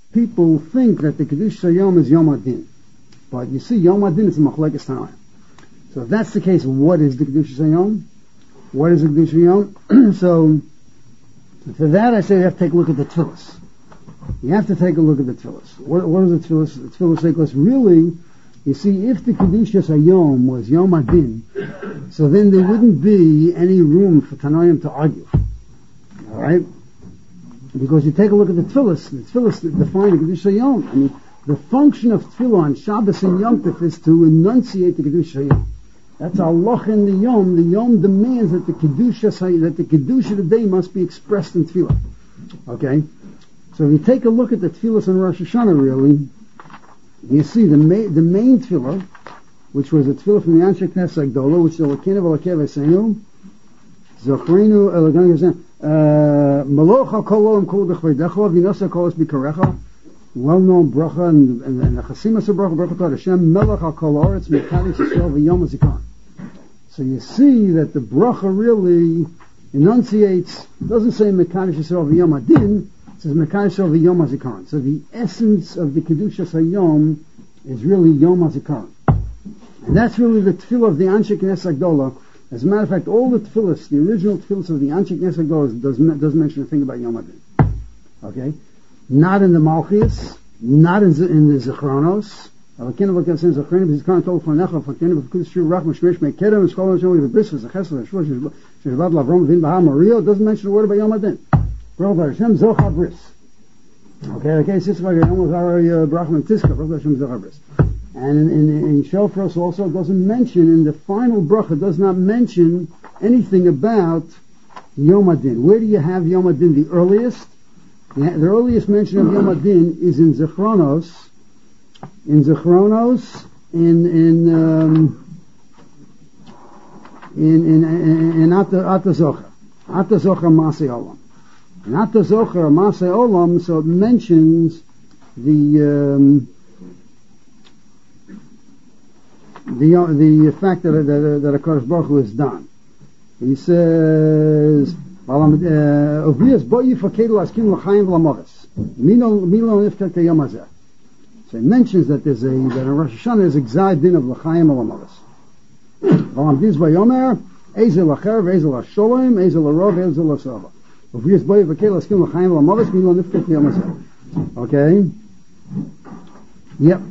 people think that the Kedusha Hayom is Yom Adin. But you see, Yom Adin is a Machlekes Tanoim. So if that's the case, what is the Kedusha Hayom? What is the Kedusha Hayom? So for that I say you have to take a look at the Tfilis. You have to take a look at the Tfilis. What is the Tfilis? The Tfilis say, because really, you see, if the Kedusha Hayom was Yom Adin, so then there wouldn't be any room for Tanoim to argue. Alright? Because you take a look at the Tfilis define the Kedusha Hayom. I mean, the function of Tfilah on Shabbos and Yom Tov is to enunciate the Kedusha Hayom. That's Allah in the Yom. The Yom demands that the Kedusha of the day must be expressed in Tfilah. Okay? So if you take a look at the Tfilas on Rosh Hashanah, really, you see the main Tfilah, which was a Tfilah from the Anshe Knesset Agdola, which is Elokeinu v'Elokeinu Eseinu, Zochreinu Elokeinu Eseinu, Maloch HaKol Olam Kol Dechveidecha, V'Nosa Kol Es Bikarecha, well-known bracha, and the Chasimas of bracha to Hashem, Melech HaKol Oretz, Mekadosh Yisrael V'Yom HaZikaron. So you see that the bracha really enunciates, doesn't say Mekadosh Yisrael V'Yom Adin, it says Mekadosh Yisrael V'Yom HaZikaron. So the essence of the Kedusha Hayom is really Yom HaZikaron. And that's really the tefillah of the Anshe Knesset Agdola. As a matter of fact, all the tefillahs, the original tefillahs of the Anshe Knesset Agdola doesn't mention a thing about Yom Adin. Okay? Not in the Malchias, not in the Zechronos. Elokeinu v'Elokeinu Eseinu Zochreinu v'Zikaron Tol L'Fanecha V'Elokeinu v'Kudus Shir Rach Meshmesh Mekedem V'Shkol Hashem V'Bris V'Zechesed V'Shvul Shirvad L'Avrom V'Vin B'Ha Maria. It doesn't mention a word about Yom Adin. Baruch Hashem Zochar Bris. Okay, Sitzvah Yom was our Brachman Tiska. Baruch Hashem Zochar Bris. And in Shofros also it doesn't mention, in the final bracha, does not mention anything about Yom Adin. Where do you have Yom Adin? The earliest mention of Yom Adin is in Zechronos. In Zechronos, in Ata Zocher. Ata Zocher Masei Olam. In Ata Zocher Masei Olam, so it mentions the fact that a Kodesh Baruch Hu is done. He says, "Ovias boyi fakedu askim l'chaim v'lamoris. Milo niftek yom hazeh." So it mentions that that in Rosh Hashanah is a gzai din of l'chaim v'lamoris. V'lam diz v'yomer ezel l'acher v'ezel l'sholem ezel l'rov v'ezel l'sava. Ovias boyi fakedu askim l'chaim v'lamoris milo niftek yom hazeh. Okay. Yep.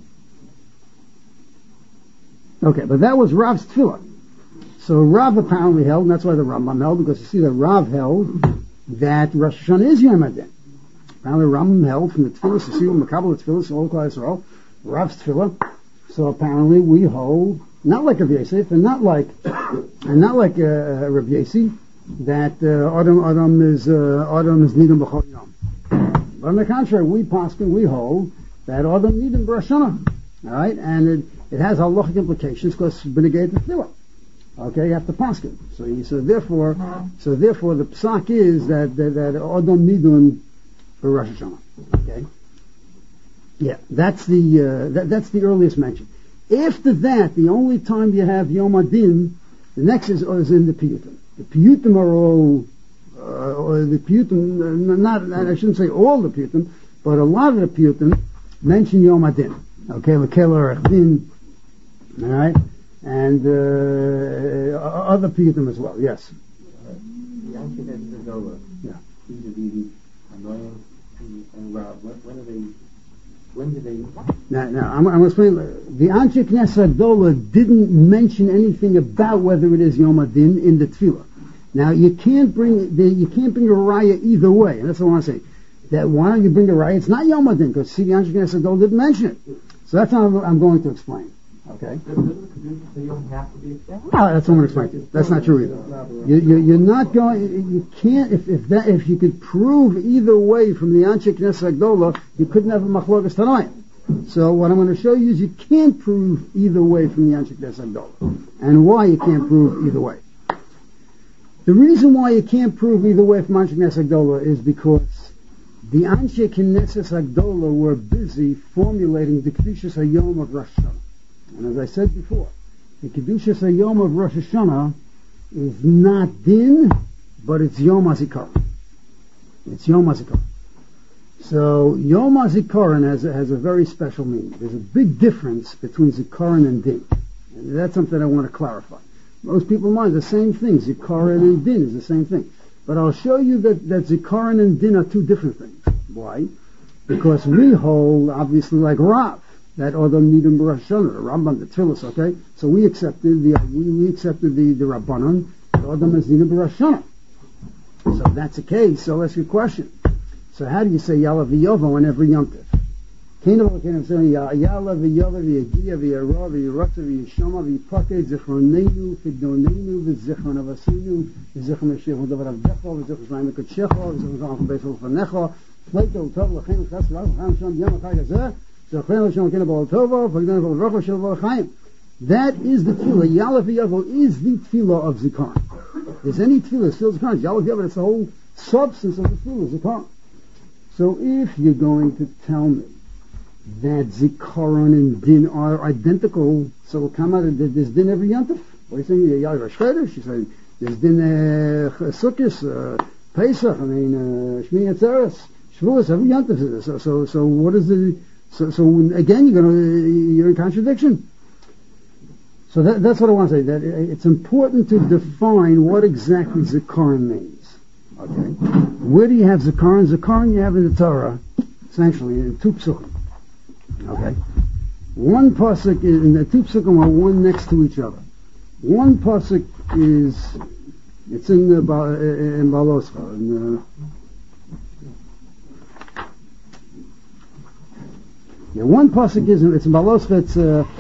Okay, but that was Rav's tefillah. So Rav apparently held, and that's why the Rambam held, because you see that Rav held that Rosh Hashanah is Yom Adin. Apparently Rambam held from the tefillah, you see what Makabal tefillah, all Klal Yisrael, Rav's tefillah. So apparently we hold, not like Rav Yosef, and not like Rav Yossi, that Adam is Nidam B'chol Yom. But on the contrary, we hold that Adam Nidam Rosh Hashanah. All right, and it has halachic implications because it's b'negei tefillah. Okay, you have to paskin. So therefore, the psak is that Adam Nidun for Rosh Hashanah. Okay, yeah, that's the earliest mention. After that, the only time you have Yom Adin, the next is in the Piyutim. The Piyutim are all, the Piyutim, not I shouldn't say all the Piyutim, but a lot of the Piyutim mention Yom Adin. Okay, L'Kel Din, all right, and other Piyutim as well. Yes. The Anshe Knesset Agdola. Yeah. Vis-a-vis Anoim and Rav. When did they? Now I'm going to explain. The Anshe Knesset Agdola didn't mention anything about whether it is Yom Adin in the Tefillah. Now you can't bring a raya either way, and that's what I want to say. That why don't you bring a raya? It's not Yom Adin because the Anshe Knesset Agdola didn't mention it. So that's how I'm going to explain. Okay. You have to be accepted. No, that's what I'm going to explain to you. That's not true either. You're not going. You can't. If you could prove either way from the Anshe Knesset Agdola, you couldn't have a machlokas tanoim. So what I'm going to show you is you can't prove either way from the Anshe Knesset Agdola, and why you can't prove either way. The reason why you can't prove either way from Anshe Knesset Agdola is because the Anshe Knesset Agdola were busy formulating the Kedushas Hayom of Rosh Hashanah. And as I said before, the Kedushas Hayom of Rosh Hashanah is not Din, but it's Yom HaZikaron. It's Yom HaZikaron. So Yom HaZikaron has a very special meaning. There's a big difference between Zikaron and Din. And that's something I want to clarify. Most people mind the same thing. Zikaron and Din is the same thing. But I'll show you that Zikaron and Din are two different things. Why? Because we hold, obviously, like Rav, that Adam Nidim Rosh Hashanah, the Rambam, the Tfilis, okay? So we accepted the Rabbanon, that Adam is Nidim Rosh Hashanah. So if that's the case, so let's ask you a question. So how do you say Yalla v'Yova on every Yom Tov? Kingdom of saying Yalla v'Yova v'Yagia v'Yara v'Yirata v'Yishama v'Yipakeh Zichronenu Figdonenu v'Zichron Avasinu v'Zichron Mashiach v'Davar Avdecha v'Zichron Shleim V'Kodshecha v'Zichron Zalachim Beis V'Fanecha Fleito Tov L'Chem Chas V'Cham Sham Yom HaChag Hazeh Zichron L'Shem Kina B'Al Tova Fagdan V'Al Shel V'Chaim. That is the tefillah. Yalla v'Yavo is the tefillah of Zikaron. Is any tefillah still Zikaron? Yalla v'Yavo, that's the whole substance of the tefillah, Zikaron. So if you're going to tell me that Zikaron and Din are identical, so it'll come out that there's Din every Yom Tov. What are you saying? Yalla v'Shcheder? She said there's Din Sukkos, Pesach, Shmini Atzeres, Shavuos, every Yom Tov. So what is the... So again, you're in contradiction. So that's what I want to say. That it's important to define what exactly Zikaron means. Okay, where do you have Zikaron? Zikaron you have in the Torah, essentially in two psukim. Okay, one pasuk is, and the two psukim are one next to each other. One pasuk is it's in Baloscha. One pasuk is it's in Baloscha. It's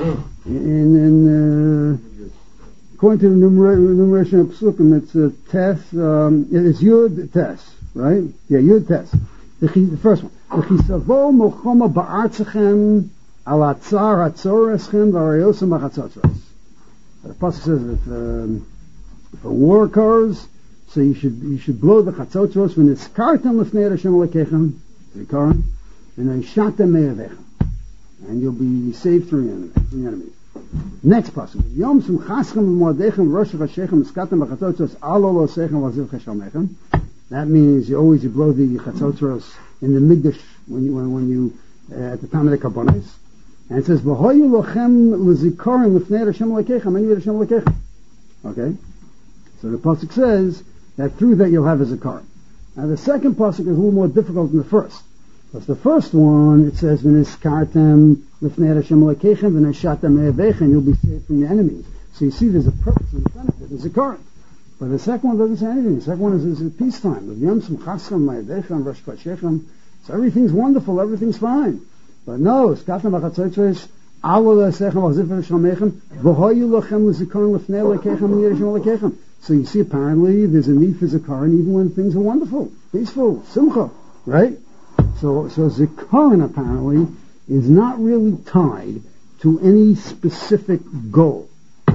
according to the numeration of psukim, it's Tes, it's Yud Tes, right? Yeah, Yud Tes. The first one. V'chisavo mochoma ba'artzachem al atzar hatzoreschem v'arayosem ha'chatzotzros. The pasuk says if a war occurs, so you should blow the chatzotzros when it's kartem lefnei Hashem alekechem, Zikaron, and then shatem me'avechem, and you'll be saved from the enemies. Next pasuk. Yom simchaschem v'moadechem rosh chashechem eskatem b'chatzotzros alo lo sechem v'aziv cheshalmechem. That means you blow the chatzotzros in the Mikdash when you at the time of the Karbonos. And it says v'hoyu lochem l'zikaron l'fnei Hashem l'kechem and Hashem l'kechem. Okay, so the pasuk says that through that you'll have a zikaron. Now the second pasuk is a little more difficult than the first. Because the first one it says v'niskartem l'fnei Hashem l'kechem v'neshatem me'avechem, you'll be saved from the enemies. So you see there's a purpose and a benefit, there's a zikaron. But the second one doesn't say anything. The second one is peacetime. So everything's wonderful, everything's fine. But no, so you see apparently there's a need for zikaron even when things are wonderful, peaceful, simcha, right? So zikaron apparently is not really tied to any specific goal.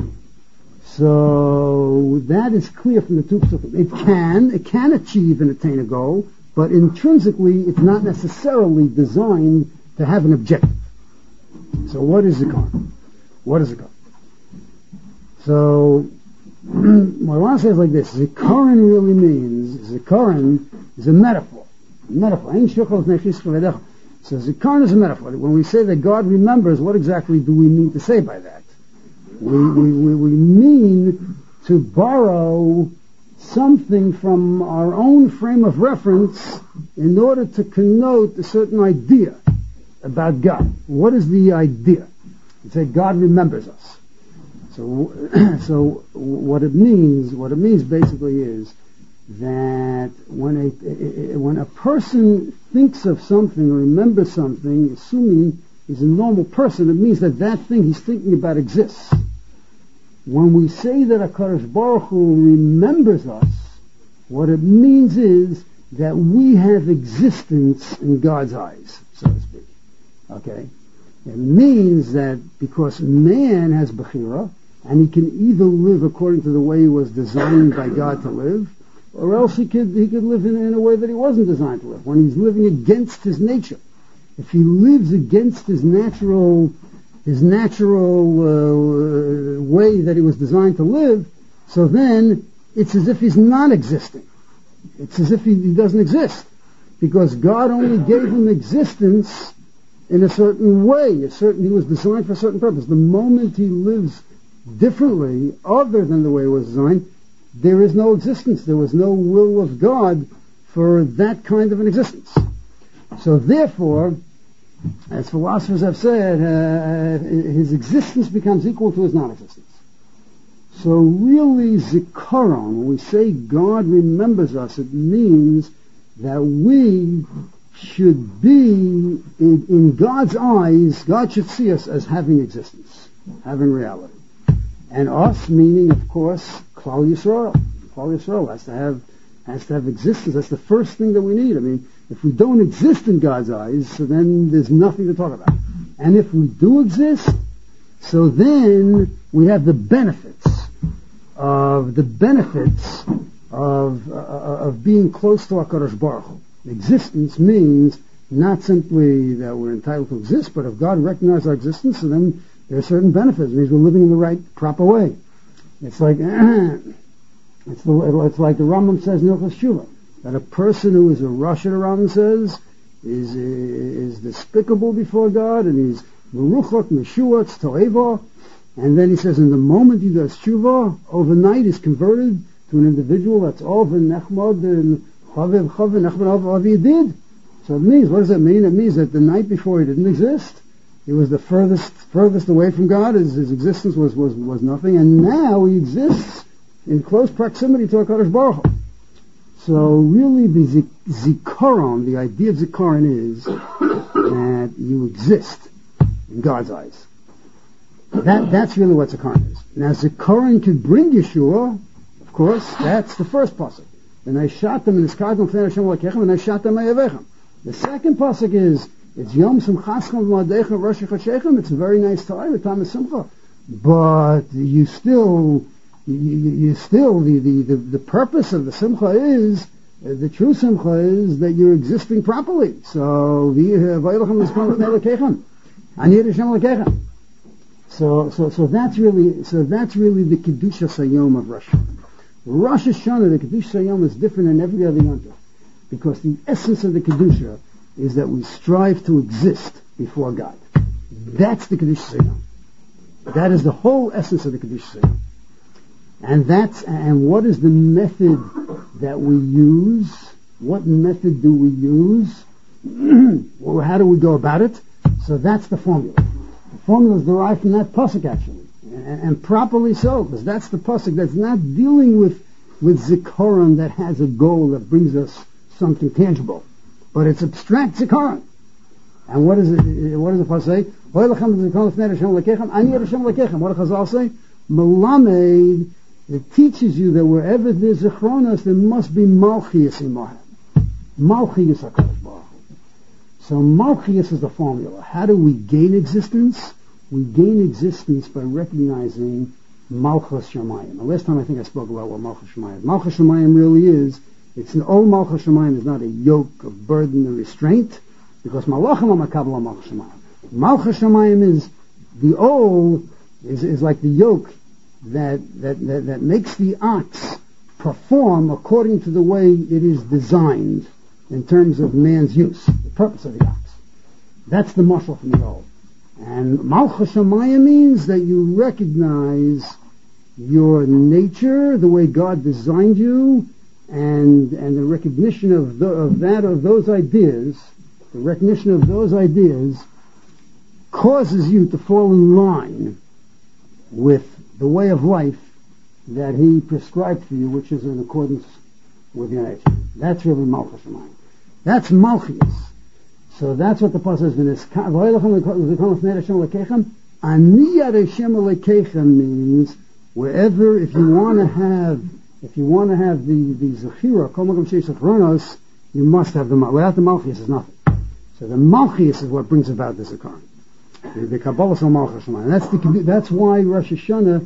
So that is clear from the two psukim. It can achieve and attain a goal, but intrinsically it's not necessarily designed to have an objective. So what is Zikaron? What is Zikaron? So what I want to say is like this: Zikaron really means Zikaron is a metaphor. So Zikaron is a metaphor. When we say that God remembers, what exactly do we mean to say by that? We mean to borrow something from our own frame of reference in order to connote a certain idea about God. What is the idea? We say God remembers us. So what it means basically is that when a person thinks of something or remembers something, assuming he's a normal person, it means that thing he's thinking about exists. When we say that HaKadosh Baruch Hu remembers us, what it means is that we have existence in God's eyes, so to speak. Okay? It means that because man has Bechira, and he can either live according to the way he was designed by God to live, or else he could live in a way that he wasn't designed to live, when he's living against his nature. If he lives against his natural way that he was designed to live, so then it's as if he's not existing. It's as if he doesn't exist. because God only gave him existence in a certain way. He was designed for a certain purpose. The moment he lives differently, other than the way it was designed, there is no existence. There was no will of God for that kind of an existence. So therefore, as philosophers have said, his existence becomes equal to his non-existence. So really, zikaron, when we say God remembers us, it means that we should be, in God's eyes, God should see us as having existence, having reality. And us, meaning, of course, Klal Yisrael. Klal Yisrael has to have existence. That's the first thing that we need. I mean, if we don't exist in God's eyes, so then there's nothing to talk about. And if we do exist, so then we have the benefits of being close to HaKadosh Baruch Hu. Existence means not simply that we're entitled to exist, but if God recognizes our existence, so then there are certain benefits. It means we're living in the right, proper way. It's like it's like the Rambam says in Hilchos Shuvah, that a person who is a Rasha, the Rambam says, is despicable before God, and he's meruchak, meshuatz, to'eva. And then he says, in the moment he does shuvah, overnight he's converted to an individual that's over nechmad and chavev nechmad did. So it means, what does that mean? It means that the night before he didn't exist. He was the furthest away from God. His existence was nothing, and now he exists in close proximity to HaKadosh Baruch Hu. So really, the zikaron, the idea of zikaron is that you exist in God's eyes. That's really what zikaron is. Now, zikaron could bring Yeshua, of course. That's the first pasuk. And I shot them in the skadon fnei Hashem lakechem, and I shot them ayavechem. The second pasuk is, it's Yom Simchaschem V'Madechem Rosh Chashechem. It's a very nice time, a time of Simcha. But the purpose of the Simcha is, the true Simcha is that you're existing properly. So that's really the Kedusha Sayom of Rosh Hashanah. Rosh Hashanah, the Kedusha Sayom is different than every other Yom, because the essence of the Kedusha is that we strive to exist before God. That's the Kedusha Sayom. That is the whole essence of the Kedusha Sayom. And what is the method that we use? What method do we use? Well, how do we go about it? So that's the formula. The formula is derived from that pasuk, actually, and properly so, because that's the pasuk that's not dealing with zikaron that has a goal that brings us something tangible, but it's abstract zikaron. And what does the pasuk say? What does Chazal say? Melamed. It teaches you that wherever there's zichronos, there must be malchias in Mohem. Malchias HaKadosh Baruch Hu. So malchias is the formula. How do we gain existence? We gain existence by recognizing malchus shamayim. The last time I think I spoke about what malchus shamayim is. Malchus shamayim really is, it's an old malchus shamayim is not a yoke of burden and restraint, because malachim are makabel malchus shamayim. Malchus shamayim is the old, is like the yoke that makes the ox perform according to the way it is designed in terms of man's use, the purpose of the ox. That's the mashal from the old. And Malchus Shamayim means that you recognize your nature, the way God designed you, and the recognition of those ideas. The recognition of those ideas causes you to fall in line with the way of life that He prescribed for you, which is in accordance with your nature. That's really Malchus Shamayim. That's Malchias. So that's what the pasuk says. Means wherever, if you want to have the zechira, you must have the malchias. Without the malchias is nothing. So the malchias is what brings about this occurrence. The Kabbalah Shal Malchus Shamayim. That's why Rosh Hashanah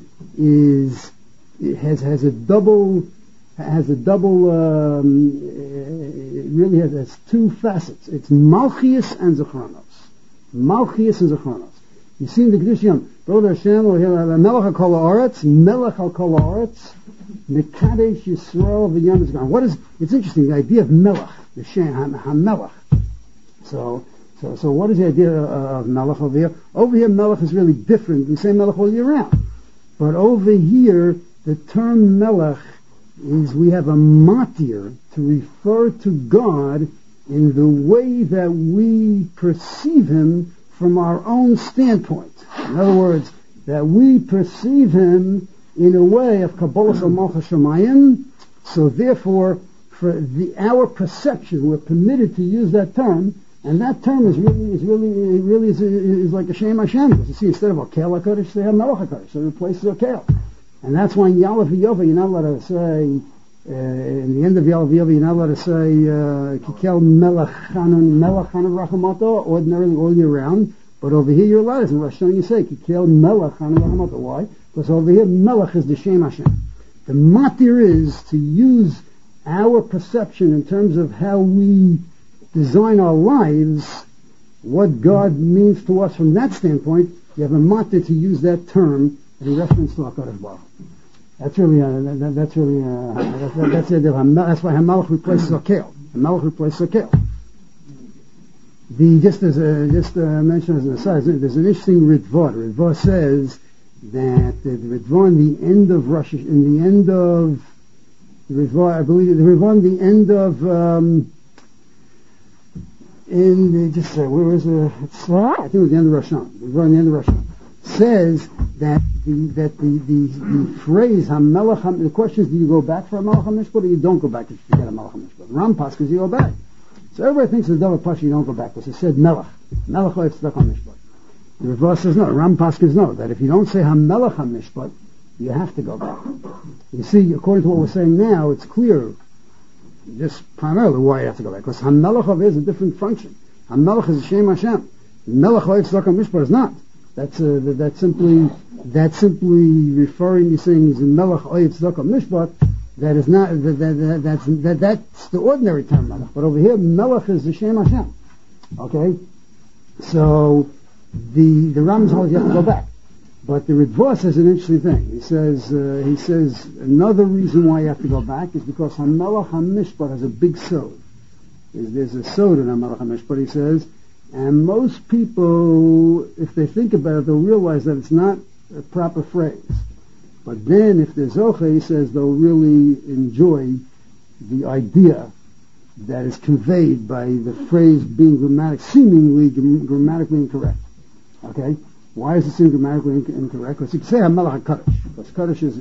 has a double. It really has two facets. It's Malchias and Zechronos. Malchias and Zechronos. You see in the Kedusha Yom, Brother Hashem, Melech HaKol Haaretz, Melech HaKol Haaretz, Mekadesh Yisrael v'Yom Yisrael. What is, it's interesting, the idea of Melech, the Shem, HaMelech. So what is the idea of Melech over here? Over here, Melech is really different. We say Melech all year round. But over here, the term Melech is, we have a matir to refer to God in the way that we perceive Him from our own standpoint. In other words, that we perceive Him in a way of Kabbalah Malchus Shemayim, so therefore, for our perception, we're permitted to use that term, and that term is like a Shem Hashem. Because you see, instead of Okel HaKadosh, they have Melech HaKadosh, so it replaces Okel. And that's why in Yalav V'Yova, you're not allowed to say, in the end of Yalav V'Yova, you're not allowed to say, Kikel Melech Chanun Rachamato, ordinarily all year round. But over here you're allowed, in Rosh Hashanah you say, Kikel Melech Chanun Rachamato. Why? Because over here, Melech is the Shem Hashem. The matir is to use our perception in terms of how we design our lives, what God means to us from that standpoint. You have a matir to use that term in reference to HaKadosh Baruch Hu. That's really that's why Hamelech replaces Okel. Hamelech replaces Okel. Just mention as an aside, there's an interesting Ritva. Ritva says that the Ritva in the end of Rosh, in the end of the Ritva, I believe the Ritva in the end of where is it? I think it was the end of Rosh Hashanah. The Ritva in the end of Rosh Hashanah says that the phrase Hamelech, the question is, do you go back for a Melech HaMishpat or you don't go back if you get a Melech HaMishpat? Ram Paskes, you go back. So everybody thinks the double pasha, you don't go back, because it said Melech Oif Tzedakah HaMishpat. The Ritva says no, Ram Paskes no, that if you don't say HaMelech HaMishpat, you have to go back. You see, according to what we're saying now, it's clear just primarily why you have to go back, because HaMelech Oif is a different function. HaMelech is a Shem Hashem. Melech Oif Tzedakah HaMishpat is not. That's simply referring, you're saying is a Melech Oif Tzedakah Mishpat. That is not that's the ordinary term Melech. But over here, Melech is the Shem Hashem. Okay, so the Rambam holds you have to go back. But the Ritva says an interesting thing. He says another reason why you have to go back is because HaMelech HaMishpat has a big sod. There's a sod in HaMelech HaMishpat. He says. And most people, if they think about it, they'll realize that it's not a proper phrase. But then, if they're Zoche, he says they'll really enjoy the idea that is conveyed by the phrase being seemingly grammatically incorrect. Okay? Why is it seem grammatically incorrect? Because you can say HaMelech HaKadosh, because Kadosh is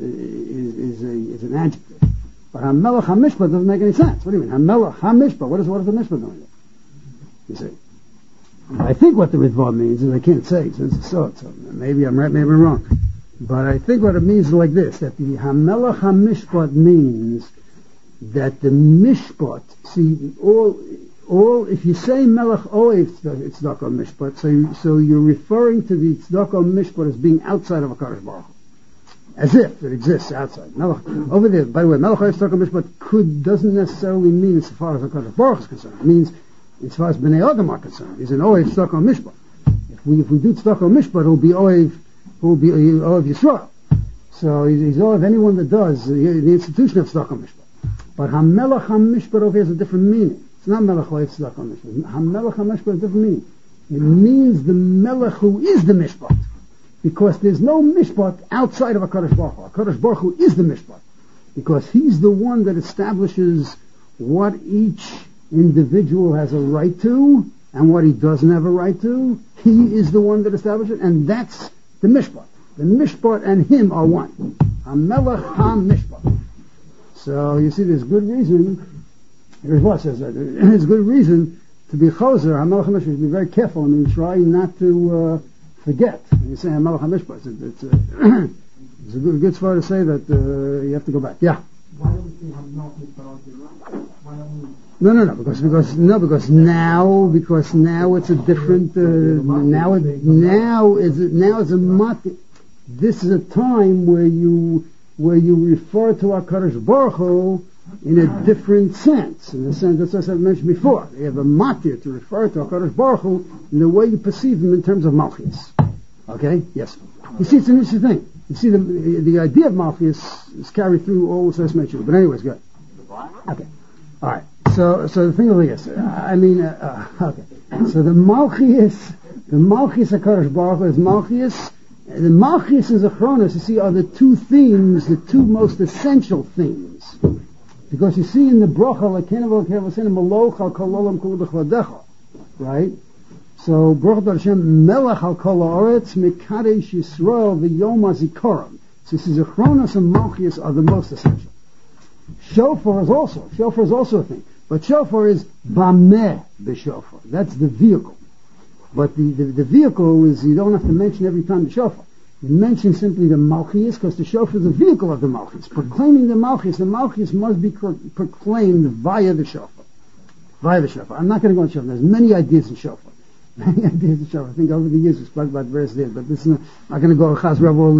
an adjective. But HaMelech HaMishpat doesn't make any sense. What do you mean? HaMelech HaMishpat, what is the Mishpat doing? You see? I think what the Ritva means is, I can't say since it's so maybe I'm right, maybe I'm wrong. But I think what it means is like this, that the HaMelech HaMishpat means that the Mishpat, see, all if you say Melech Oif Tzedakah Mishpat, so you're referring to the Tzedakah Mishpat as being outside of a HaKadosh Baruch Hu, as if it exists outside. Over there, by the way, Melech Oif Tzedakah Mishpat doesn't necessarily mean as far as HaKadosh Baruch Hu is concerned. It means as far as Bnei Adam are concerned, he's an Oiv Tzedakah Mishpat. If we do Tzedakah Mishpat, he'll be Oiv Yisrael. So he's Oiv anyone that does the institution of Tzedakah Mishpat. But HaMelech HaMishpat over here has a different meaning. It's not Melech Oiv Tzedakah Mishpat. HaMelech HaMishpat has a different meaning. It means the Melech who is the Mishpat, because there's no Mishpat outside of HaKadosh Baruch Hu. HaKadosh Baruch Hu is the Mishpat, because he's the one that establishes what each individual has a right to and what he doesn't have a right to. He is the one that establishes it, and that's the Mishpat. The Mishpat and him are one. HaMelech HaMishpat. So you see, there's good reason. Ritva says that there's good reason to be choser. HaMelech HaMishpat. You be very careful. I mean, try not to forget. When you say HaMelech HaMishpat, it's a good spot to say that you have to go back. Yeah. Why don't we say HaMelech HaMishpat? Why don't we? No, because now it's a different, now it's a mati. This is a time where you refer to HaKadosh Baruch Hu in a different sense, in the sense that's what I mentioned before. You have a matir to refer to HaKadosh Baruch Hu in the way you perceive him in terms of Malchus. Okay? Yes. You see, it's an interesting thing. You see, the idea of Malchus is carried through all the Sesame Children. But anyways, good. Okay. All right. So the thing is this. Okay. So the Malchus HaKadosh Baruch Hu is Malchus. The Malchus and Zechronos, you see, are the two themes, the two most essential themes. Because you see in the bracha, right? So, Baruch Hashem, Melech al kol haaretz, Mekadesh Yisrael, v'yom hazikaron. So, Zechronos and Malchus are the most essential. Shofar is also a thing. But shofar is bameh b'shofar. That's the vehicle. But the vehicle is, you don't have to mention every time the shofar. You mention simply the Malchus, because the shofar is the vehicle of the Malchus. Proclaiming the Malchus must be proclaimed via the shofar. I'm not going to go into shofar. There's many ideas in shofar. I think over the years we spoke about various ideas, but this is not going to go chaz rav all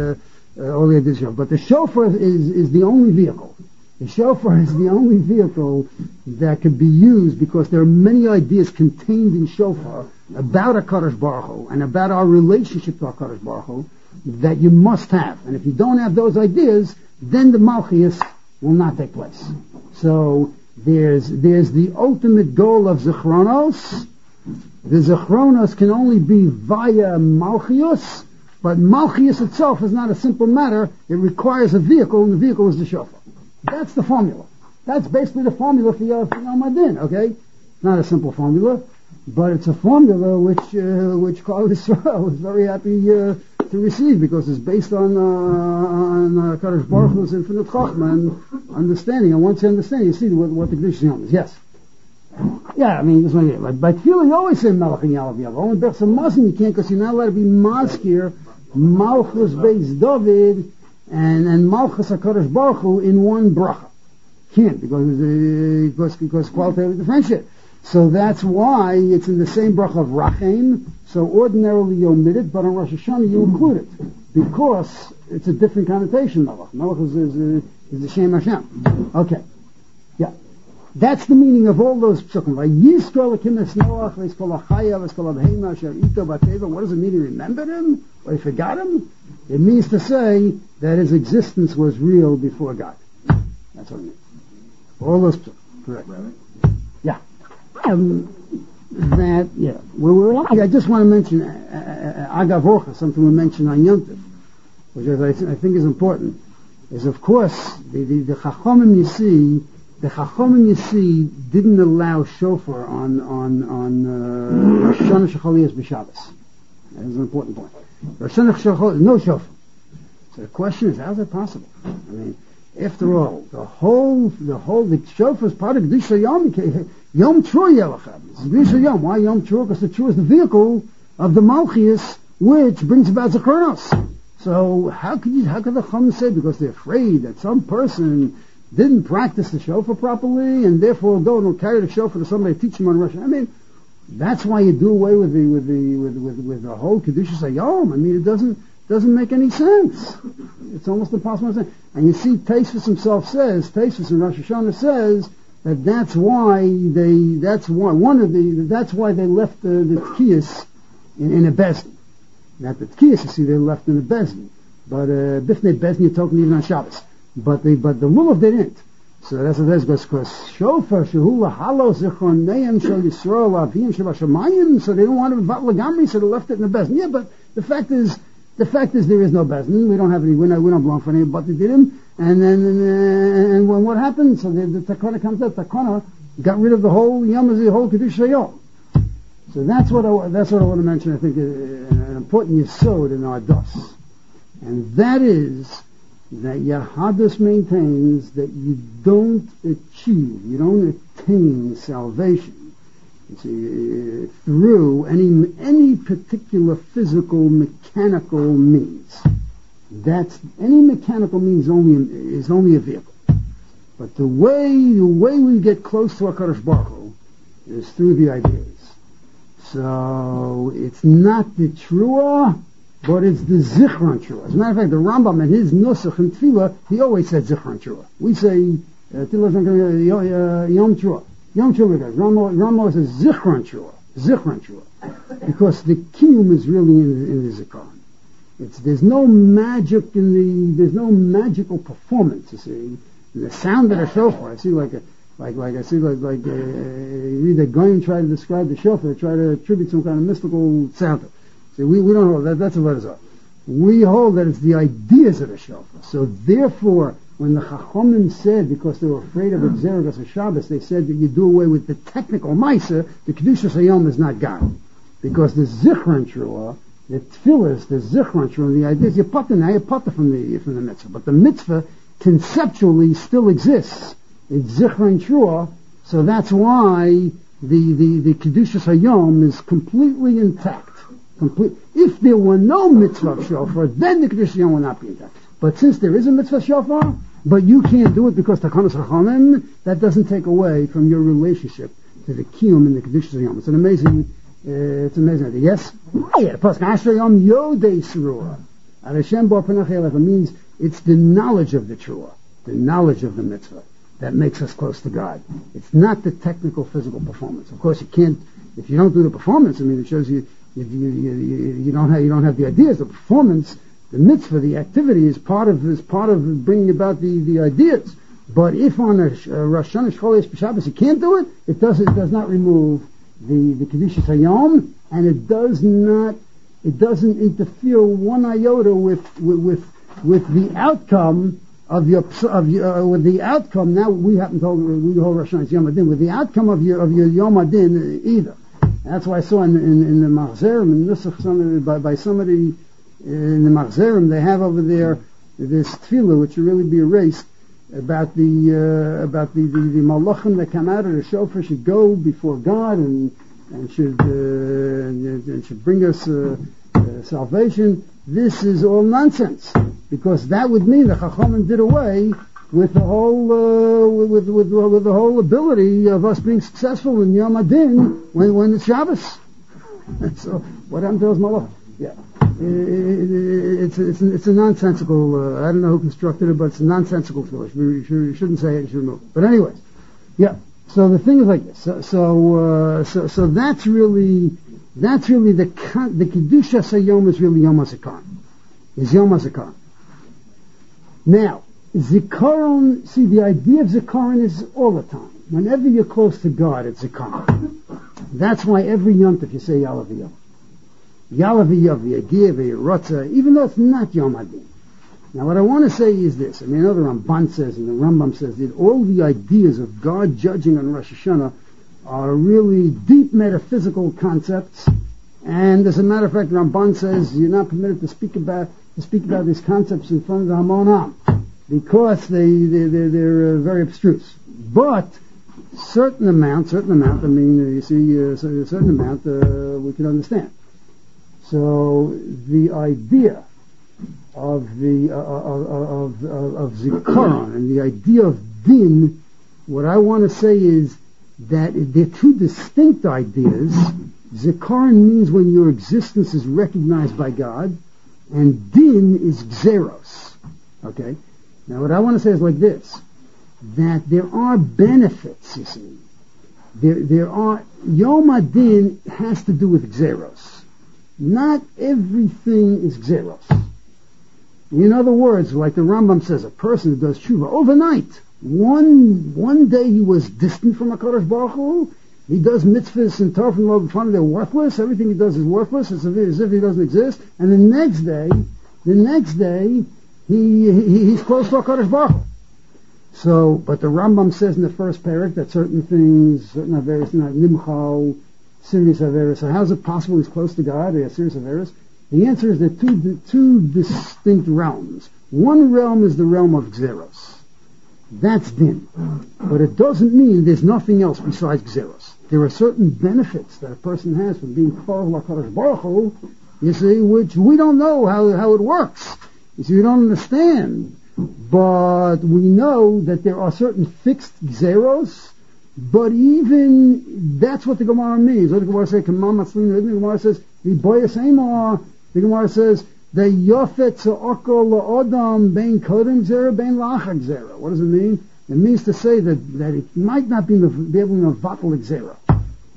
the ideas of shofar. But the shofar is the only vehicle. The shofar is the only vehicle that could be used because there are many ideas contained in shofar about HaKadosh Baruch Hu and about our relationship to HaKadosh Baruch Hu that you must have. And if you don't have those ideas, then the Malchus will not take place. So there's the ultimate goal of Zechronos. The Zechronos can only be via Malchus, but Malchus itself is not a simple matter. It requires a vehicle, and the vehicle is the shofar. That's the formula. That's basically the formula for Yom Adin, okay? Not a simple formula, but it's a formula which Klal Yisrael is very happy to receive because it's based on Kadosh Baruch Hu's infinite Chachma and understanding. And once you understand, you see what the Kedusha Yom is. Yes. Yeah, I mean, this one here. By Tefillah, you always say Melech and Yalav Yav. Only Bechsa Mazin you can't because you're not allowed to be Mazkir, Malchus Beis David, and Malchus HaKadosh Baruch Hu in one bracha. Can't, because qualitative differentiate. So that's why it's in the same bracha of Rachem. So ordinarily you omit it, but on Rosh Hashanah you include it. Because it's a different connotation, Melech. Melech is the Shem Hashem. Okay. Yeah. That's the meaning of all those psukim. What does it mean? He remembered him? Or he forgot him? It means to say that his existence was real before God. That's what it means. All those psukim. Correct. Yeah. I just want to mention Agav Orcha, something we mentioned on Yom Tov, which I think is important, is of course the Chachamim you see didn't allow shofar on Rosh Hashanah Shecholiyas b'Shabbos. That is an important point. Rosh Hashanah Shecholiyas, no shofar. So the question is, how is that possible? I mean, after all, the shofar is part of Kedusha Yom. Yom Trua Yelachab. It's Kedusha Yom. Why Yom Trua? Because the Trua is the vehicle of the Malchus, which brings about Zechronos. So how could the Chum say, because they're afraid that some person didn't practice the shofar properly and therefore go and carry the shofar to somebody to teach him on Russian? I mean, that's why you do away with the whole Kedusha Yom. I mean, it doesn't make any sense. It's almost impossible to say. And you see, Tosfos himself says, Tosfos in Rosh Hashanah says that's why they left the Tkiyas in a Bezdin. Not the Tkiyas, you see, they left in a Bezdin. But Bifnei Bezdin you're talking even on Shabbos. But the Lulav they didn't. So that's what that goes, because Shofar Shehu Lahalo Zichroneim Shel Yisrael Avim Shabashamayim, so they don't want to Vat Lagamri, so they left it in the Bezdin. Yeah, but the fact is there is no Bezdin. We don't have any. We don't belong for any. But they did him, and when what happened? So the Takana comes out. Takana got rid of the whole Yom, the whole Kedusha Yom. So that's what I want to mention. I think an important yesod in our dos, and that is that Yahadus maintains that you don't attain salvation through any particular physical, mechanical means. That's any mechanical means is only a vehicle. But the way we get close to HaKadosh Baruch Hu is through the ideas. So it's not the Trua, but it's the Zichron Trua. As a matter of fact, the Rambam in his Nusach and Tefillah, he always said Zichron Trua. We say Yom Trua. Yom Trua. Ramo says Zichron Trua. Zichron Trua. Because the kiyum is really in the Zikaron. There's no magic there's no magical performance, you see. The sound of the shofar, I see you read that Goyim try to describe the shofar, try to attribute some kind of mystical sound to it. See, we don't hold that, that's a letter. We hold that it's the ideas of the shofar. So therefore, when the Chachomim said, because they were afraid of Xergas of Shabbos, they said that you do away with the technical Maisa, the Kedushas Hayom is not God. Because the Zichron Trua, the Tfilis, the Zichron Trua, the ideas, you putter from the mitzvah. But the mitzvah conceptually still exists. It's Zichron Trua, so that's why the Kedushas Hayom is completely intact. If there were no mitzvah of shofar, then the Kedushas Hayom would not be intact. But since there is a mitzvah shofar, but you can't do it because Takanos Chachamim, that doesn't take away from your relationship to the Kiyum and the Kedushas Hayom. It's an amazing idea. Yes? Yeah, Pasuk Asher Yom Yodei Sruah. Hashem Bar Panach Elef means it's the knowledge of the Trua, the knowledge of the mitzvah, that makes us close to God. It's not the technical physical performance. Of course, you can't, if you don't do the performance, it shows you don't have the ideas. The performance, the mitzvah, the activity is part of bringing about the ideas. But if on a Rosh Hashanah Shchol Shabbos you can't do it, it does not remove the Kedushas Hayom, and it doesn't interfere one iota with the outcome with the outcome. Now we happen to hold Rosh Hashanah Yom Adin with the outcome of your Yom Adin either. That's why I saw in the Machzerim, in Nusach, by somebody in the Machzerim, they have over there this tefillah which should really be erased about the malachim that come out of the shofar should go before God and should bring us salvation. This is all nonsense, because that would mean the Chachamim did away with the whole with the whole ability of us being successful in Yom Adin when it's Shabbos. So what happened to those malachim? Yeah, it's a nonsensical. I don't know who constructed it, but it's a nonsensical finish. You shouldn't say it. You should remove it. But anyways, yeah. So the thing is like this. So that's really the Kedushas Hayom is really Yom HaZikaron. Is Yom HaZikaron. Now, Zikaron, see, the idea of Zikaron is all the time. Whenever you're close to God, it's Zikaron. That's why every Yontif you say Yalav Yom. Yalav Yom, Yagiv, Yerotza, even though it's not Yom Adin. Now what I want to say is this. I know the Ramban says and the Rambam says that all the ideas of God judging on Rosh Hashanah are really deep metaphysical concepts. And as a matter of fact, Ramban says you're not permitted to speak about these concepts in front of the Hamon Am, because they're very abstruse. But certain amount, you see, a certain amount we can understand. So the idea of Zikaron and the idea of Din, what I want to say is that they're two distinct ideas. Zikaron means when your existence is recognized by God, and Din is Xeros. Okay? Now what I want to say is like this, that there are benefits, you see. There are, Yom Adin has to do with Xeros. Not everything is Xeros. In other words, like the Rambam says, a person who does tshuva overnight, one day he was distant from HaKadosh Baruch Hu, he does mitzvahs and Torah from the front, they're worthless, everything he does is worthless, as if he doesn't exist, and the next day, he's close to HaKadosh Baruch Hu. So, but the Rambam says in the first parak that certain things, certain averos, not nimchal, serious averos. So how is it possible he's close to God, or serious averos? The answer is that two distinct realms. One realm is the realm of Xeros. That's Din. But it doesn't mean there's nothing else besides Xeros. There are certain benefits that a person has from being K'or HaKadosh Baruch Hu, you see, which we don't know how it works. You see, we don't understand. But we know that there are certain fixed Xeros, but even that's what the Gemara means. What the Gemara says, the Gemara says, the Gemara says, the Yofet Za'okol La'odam Bein Kodem Zera Bein Lachak Zera. What does it mean? It means to say that it might not be able to vatal Zera.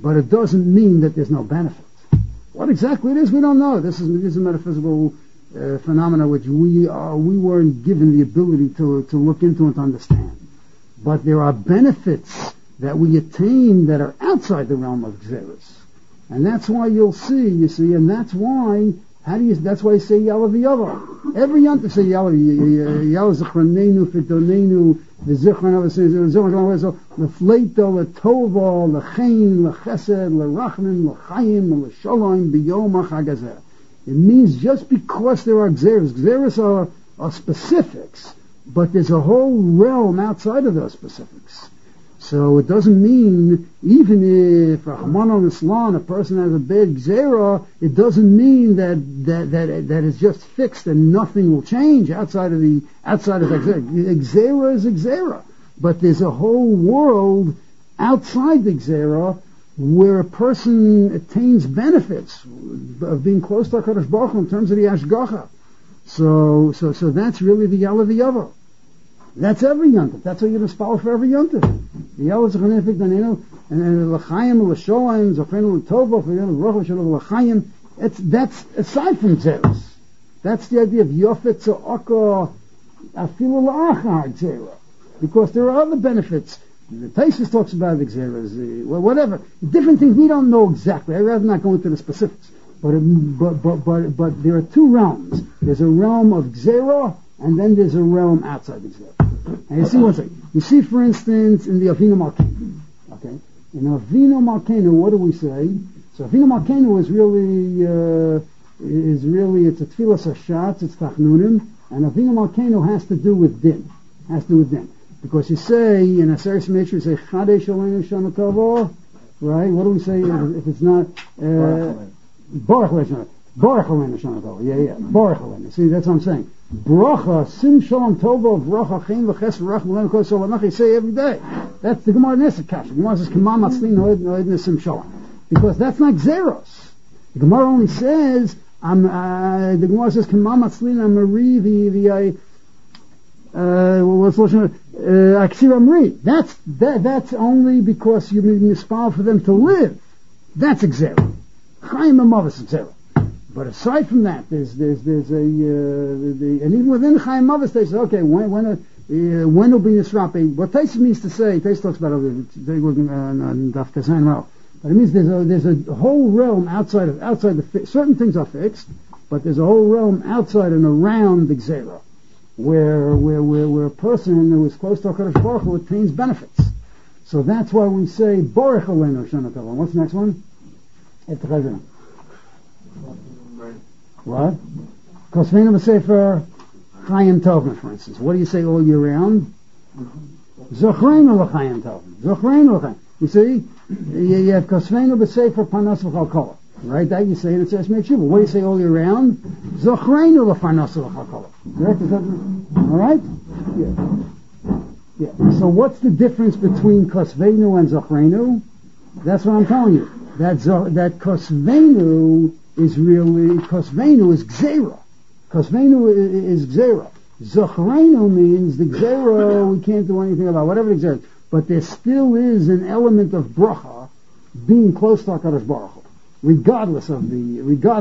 but it doesn't mean that there's no benefit. What exactly it is, we don't know. This is a metaphysical phenomena which we weren't given the ability to look into and to understand. But there are benefits that we attain that are outside the realm of Gzeros. And that's why you see, and that's why, that's why you say Yalla v'Yava. Every Yontif say Yalla Zechronenu, Fitonenu, V'Zichron, L'Fleito, L'Tova, L'Chaim, L'Chesed, L'Rachman, L'Chaim, L'Shalom, B'Yom HaChagazeh. It means just because there are Gzeros are specifics, but there's a whole realm outside of those specifics. So it doesn't mean, even if Rahman Islam, a person has a bad Gzera, it doesn't mean that it's just fixed and nothing will change outside of that Gzera. Gzera is a Gzera. But there's a whole world outside the Gzera where a person attains benefits of being close to HaKadosh Baruch Hu in terms of the Ashgacha. So that's really the Yalla v'Yava. That's every Yontif. That's what you just follow for every Yontif. The Yalla Zechronenu and L'Chaim L'Sholem Zechronenu L'Tova V'Yonu Shalom L'Chaim. That's aside from Zeros. That's the idea of Yofet Tza'aka Afilu L'Achar Zera, because there are other benefits. The Taisus talks about the Xeras, whatever. Different things we don't know exactly. I'd rather not go into the specifics. But there are two realms. There's a realm of Xera, and then there's a realm outside the Xera. And you see one thing. You see, for instance, in the Avinu Malkeinu. Okay? In Avinu Malkeinu, what do we say? So Avinu Malkeinu is really, it's a Tfilas Hashatz, it's Tachnunim, and Avinu Malkeinu has to do with Din. Because you say, in a Aseres Meitzer, you say, Chadesh Aleinu Shana Tova, right? What do we say if it's not, Baruch Aleinu Shana Tova. Yeah. Baruch Aleinu. See, that's what I'm saying. Bracha, Sim Shalom Tova, Bracha, Chaim, V'ches, Rach, Melem, Kol, Solamach, you say every day. That's the Gemara Nesek Kasha. The Gemara says, K'mam Matzlin, Noed, Sim Shalom. Because that's not Xeros. The Gemara only says, the Gemara says, K'mam Matzlin, Amari, that's only because you mispal for them to live. That's Xera. Chaim Amavis Xera. But aside from that, there's and even within Chaim Amavis they say, okay, when will be Nisrape? What Taisus means to say, Taisus talks about Daf Tezayin well, but it means there's a whole realm outside the certain things are fixed, but there's a whole realm outside and around the Xera, where a person who is close to HaKadosh Baruch Hu attains benefits. So that's why we say Baruch Aleinu Shana Tova. What's the next one? What? Kosveinu B'Sefer Chayim Tovim, for instance. What do you say all year round? Zochreinu L'Chayim Tovim. Zochreinu L'Chayim. You see, you have Kosveinu B'Sefer Panos V'Chalkolah. Right? That you say in Aseres Meitzer. What do you say all year round? Zochreinu L'Panos V'Chalkolah. Correct? All right? Yeah. So what's the difference between Kosveinu and Zochreinu? That's what I'm telling you. That Kosveinu is Gzera. Kosveinu is Gzera. Zochreinu means the Gzera we can't do anything about, whatever the Gzera is. But there still is an element of bracha being close to HaKadosh Baruch Hu, regardless of the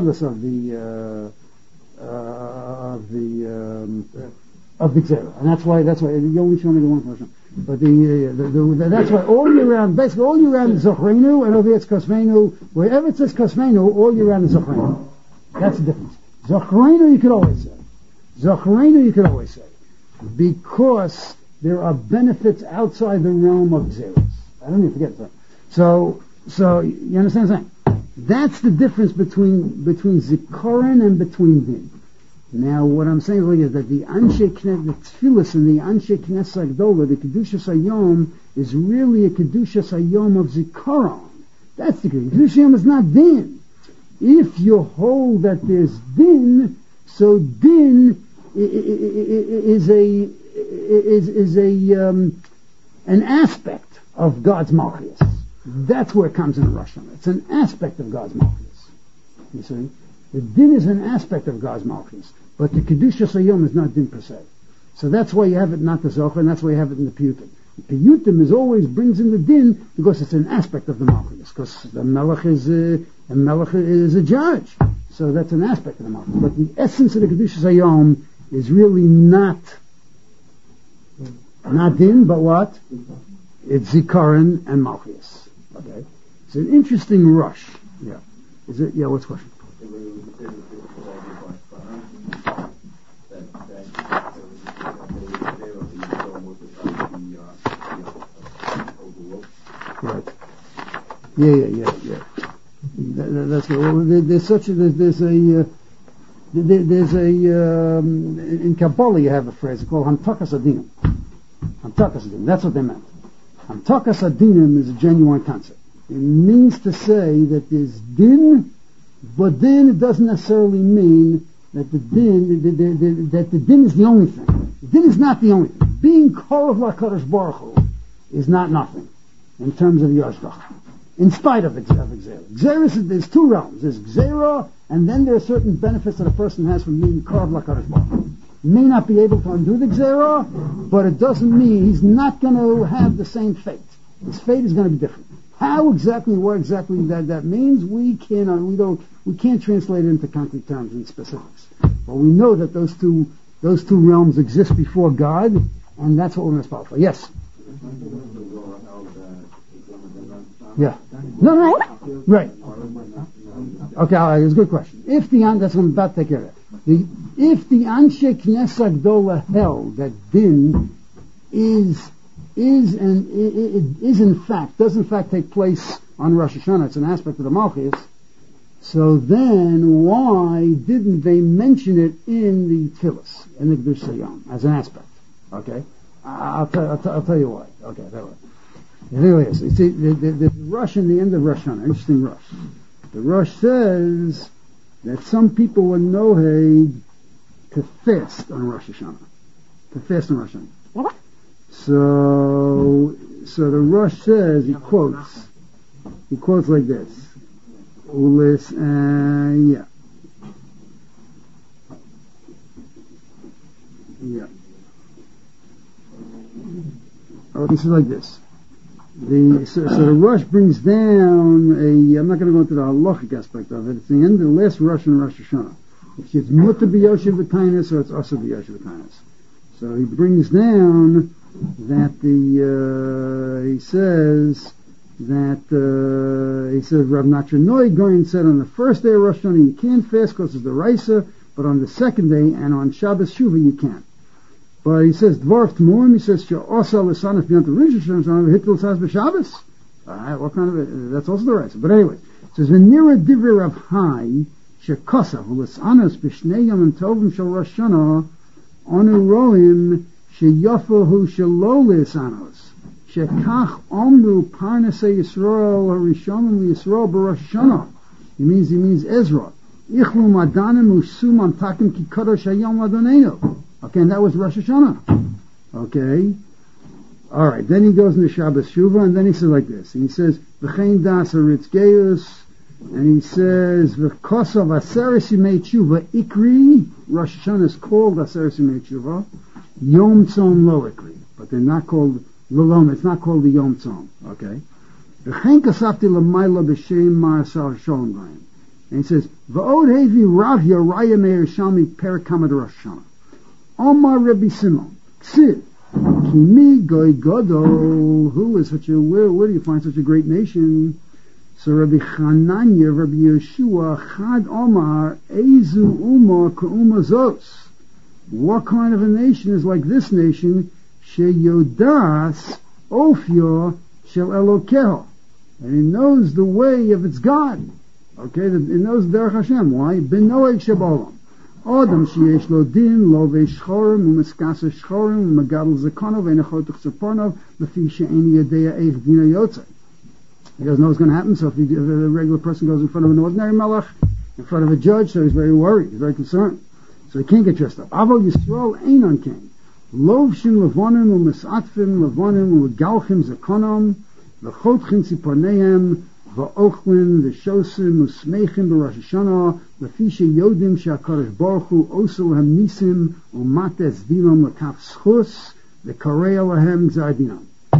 Gzera. And that's why you only show me the one person. But that's why all year round is Zochreinu, and over here it's Kosveinu. Wherever it says Kosveinu, all year round is Zochreinu. That's the difference. Zochreinu you could always say. Because there are benefits outside the realm of Gzeros. I don't even forget that. So you understand what I'm saying? That's the difference between Zikaron and between Din. Now, what I'm saying is that the Anshe Knesset, the Tfilis and the Anshe Knesset Agdola, the Kedushas Hayom, is really a Kedushas Hayom of Zikaron. That's the Kedushas Hayom is not Din. If you hold that there's Din, so Din is an aspect of God's Malchus. That's where it comes in Rosh Hashanah. It's an aspect of God's Malchus. You see? The Din is an aspect of God's Malchus. But the Kedushas Hayom is not Din per se. So that's why you have it not the Zocher, and that's why you have it in the Piyutim. Piyutim is always brings in the din because it's an aspect of the Malchus, because the Melech is a judge. So that's an aspect of the Malchus. But the essence of the Kedushas Hayom is really not din, but what? It's Zikaron and Malchus. Okay? It's an interesting rush. Yeah. Is it? Yeah, what's the question? Right. Yeah. That's good. Well, there's in Kabbalah you have a phrase called Hamtakas Adinim. Hamtakas Adinim. That's what they meant. Hamtakas Adinim is a genuine concept. It means to say that there's din, but then it doesn't necessarily mean that the din is the only thing. The din is not the only thing. Being Korov LaKadosh Baruch Hu is not nothing in terms of Yashgach. In spite of Gzera. Gzera, there's two realms. There's Gzera, and then there are certain benefits that a person has from being Korov LaKadosh Baruch Hu. He may not be able to undo the Gzera, but it doesn't mean he's not going to have the same fate. His fate is going to be different. How exactly, what exactly that means, we can't translate it into concrete terms and specifics. But we know that those two realms exist before God, and that's what we're responsible for. Yes. Yeah. No. Right. Okay, it's a good question. If the that's what I'm about to take care of. If the Anshe Knesset Gdola held that din is in fact take place on Rosh Hashanah, it's an aspect of the Malchus, so then why didn't they mention it in the Tfilis, in the Kedushas Hayom, as an aspect? Okay? I'll tell you why. Okay, that way. Here it is. You see, the Rosh in the end of Rosh Hashanah, interesting Rosh. The Rosh says that some people were nohed to fast on Rosh Hashanah. So the Rosh says, he quotes like this. Ulis, yeah. Oh, he says like this. So the Rosh brings down I'm not going to go into the halachic aspect of it. It's the end of the last Rosh in Rosh Hashanah. It's mutter b'yoshev v'tainis, or it's also b'yoshev v'tainis. So he brings down that he says Rav Nachmanoi Goyen said on the first day of Rosh Hashanah you can't fast because it's the Raisa, but on the second day and on Shabbos Shuvah you can. But he says Dvarf Tmuim, he says She'osa l'sanaf b'yont Rosh Hashanah hittul sas b'Shabbos. What kind of that's also the Raisa. But anyway, it says V'nira divrei Rav Hai she'kosav l'sanas b'shnei yom tovim shel Rosh Hashanah anu roim she'yofahu shelo l'sanos. Shekach omru parnasei Yisrael harishonim Yisrael b'Rosh Hashanah. He means Ezra. Ichlu madanim usum amtakim ki kadosh hayom Adonenu. Okay, and that was Rosh Hashanah. Okay. All right. Then he goes into Shabbos Shuvah, and then he says like this. He says v'chein das haritzgeus, and he says v'kosav aseres yimei tshuva ikri. Rosh Hashanah is called aseres yimei tshuva. Yom Tzom lo ikri, but they're not called. It's not called the Yom Tzom, okay? And he says, V'od hevi Rav Yaraya Meir Shami Perikamad Rosh Hashanah. Omar Rabbi Simon, Ksiv, Kimi Goy Godo, who is such a, where do you find such a great nation? So Rabbi Chananya, Rabbi Yeshua, Chad Omar, Ezu Umar Ka'uma Zos. What kind of a nation is like this nation? Sheyodas Ofyo Shel Elokeho, and he knows the way of its God. Okay, he knows Derech Hashem. Why? Benoeg Shabolam. Adam sheyesh lo din lo veishchorim u'miskasa shchorim u'megadol zakonov ve'nechotach zaponov lefi she'eni yadea eich dina yotzei. He doesn't know what's going to happen. So if a regular person goes in front of an ordinary malach, in front of a judge, so he's very worried, he's very concerned. So he can't get dressed up. Avo Yisrael Einon King. Lovshin levonim u'misatfim levonim u'galchim zakonom v'chotchim tziponeim v'ochlin v'shosim u'smeichim b'Rosh Hashanah lefi sheyodim she'akadosh baruch hu osu lahem nisim u'mates dinam l'kaf schus v'karei lahem gzar dinam.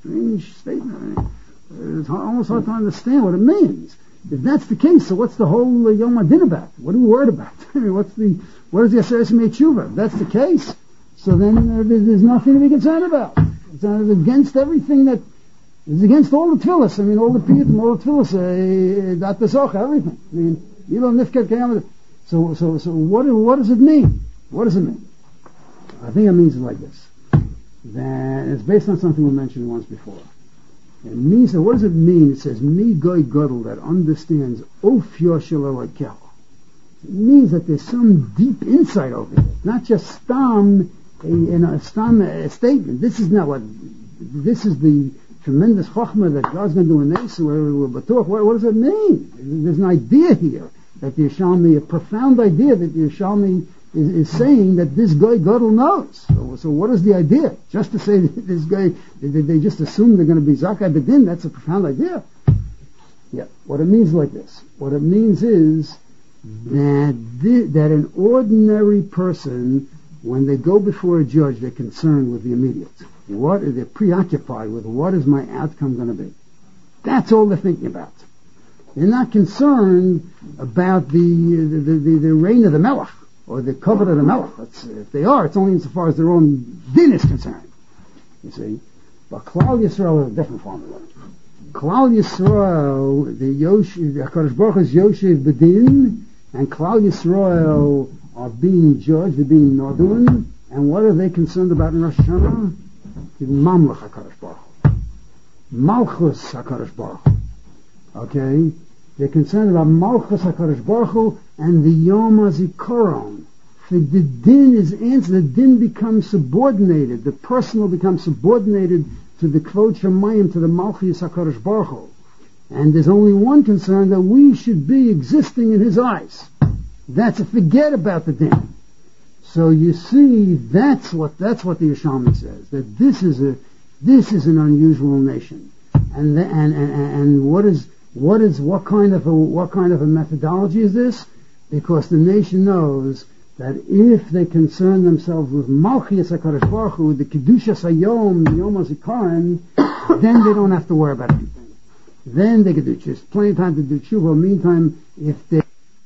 strange statement. It's almost hard to understand what it means. If that's the case, so what's the whole Yom HaDin about? What are we worried about? I mean, what is the Aseret Yemei Tshuva? If that's the case, so then there's nothing to be concerned about. It's against everything that is against all the tefillas. I mean, all the piyutim, all the tefillas, dat besoch, everything. I mean, Yilo Nifket Kayam. So what does it mean? What does it mean? I think it means like this. That it's based on something we mentioned once before. It means that, what does it mean? It says, Mi Goy Gadol, that understands Ofyo Shel Elokecha. It means that there's some deep insight over it, not just stam a statement. This is not what. This is the tremendous chokhmah that God's going to do in this. What does it mean? There's an idea here that the Yerushalmi, a profound idea that the Yerushalmi is saying that this guy Gadol knows. So what is the idea? Just to say that this guy, they just assume they're going to be Zakai Bedin, that's a profound idea. Yeah. What it means like this. What it means is that an ordinary person, when they go before a judge, they're concerned with the immediate. They're preoccupied with what is my outcome going to be. That's all they're thinking about. They're not concerned about the reign of the Melech or the covenant of the Melech. If they are, it's only insofar as their own din is concerned. You see, but Klal Yisrael is a different formula. Klal Yisrael, the Hakadosh Baruch Hu is Yoshev Bedin, and Klal Yisrael are being judged, they're being nodun, and what are they concerned about in Rosh Hashanah? The Mamlech Hakadosh Baruch Hu, Malchus Hakadosh Baruch Hu. Okay, they're concerned about Malchus HaKadosh Baruch Hu and the Yom HaZikaron. The din is answered. The din becomes subordinated. The personal becomes subordinated to the Kvod Shamayim, to the Malchus HaKadosh Baruch Hu. And there's only one concern, that we should be existing in His eyes. That's a forget about the din. So you see, that's what the Yerushalmi says. That this is an unusual nation. And what kind of a methodology is this? Because the nation knows that if they concern themselves with Malchus HaKadosh Baruch Hu, the Kedushas Hayom, the Yom HaZikaron, then they don't have to worry about anything. Then they can do just plenty of time to do tshuva. Meantime, if they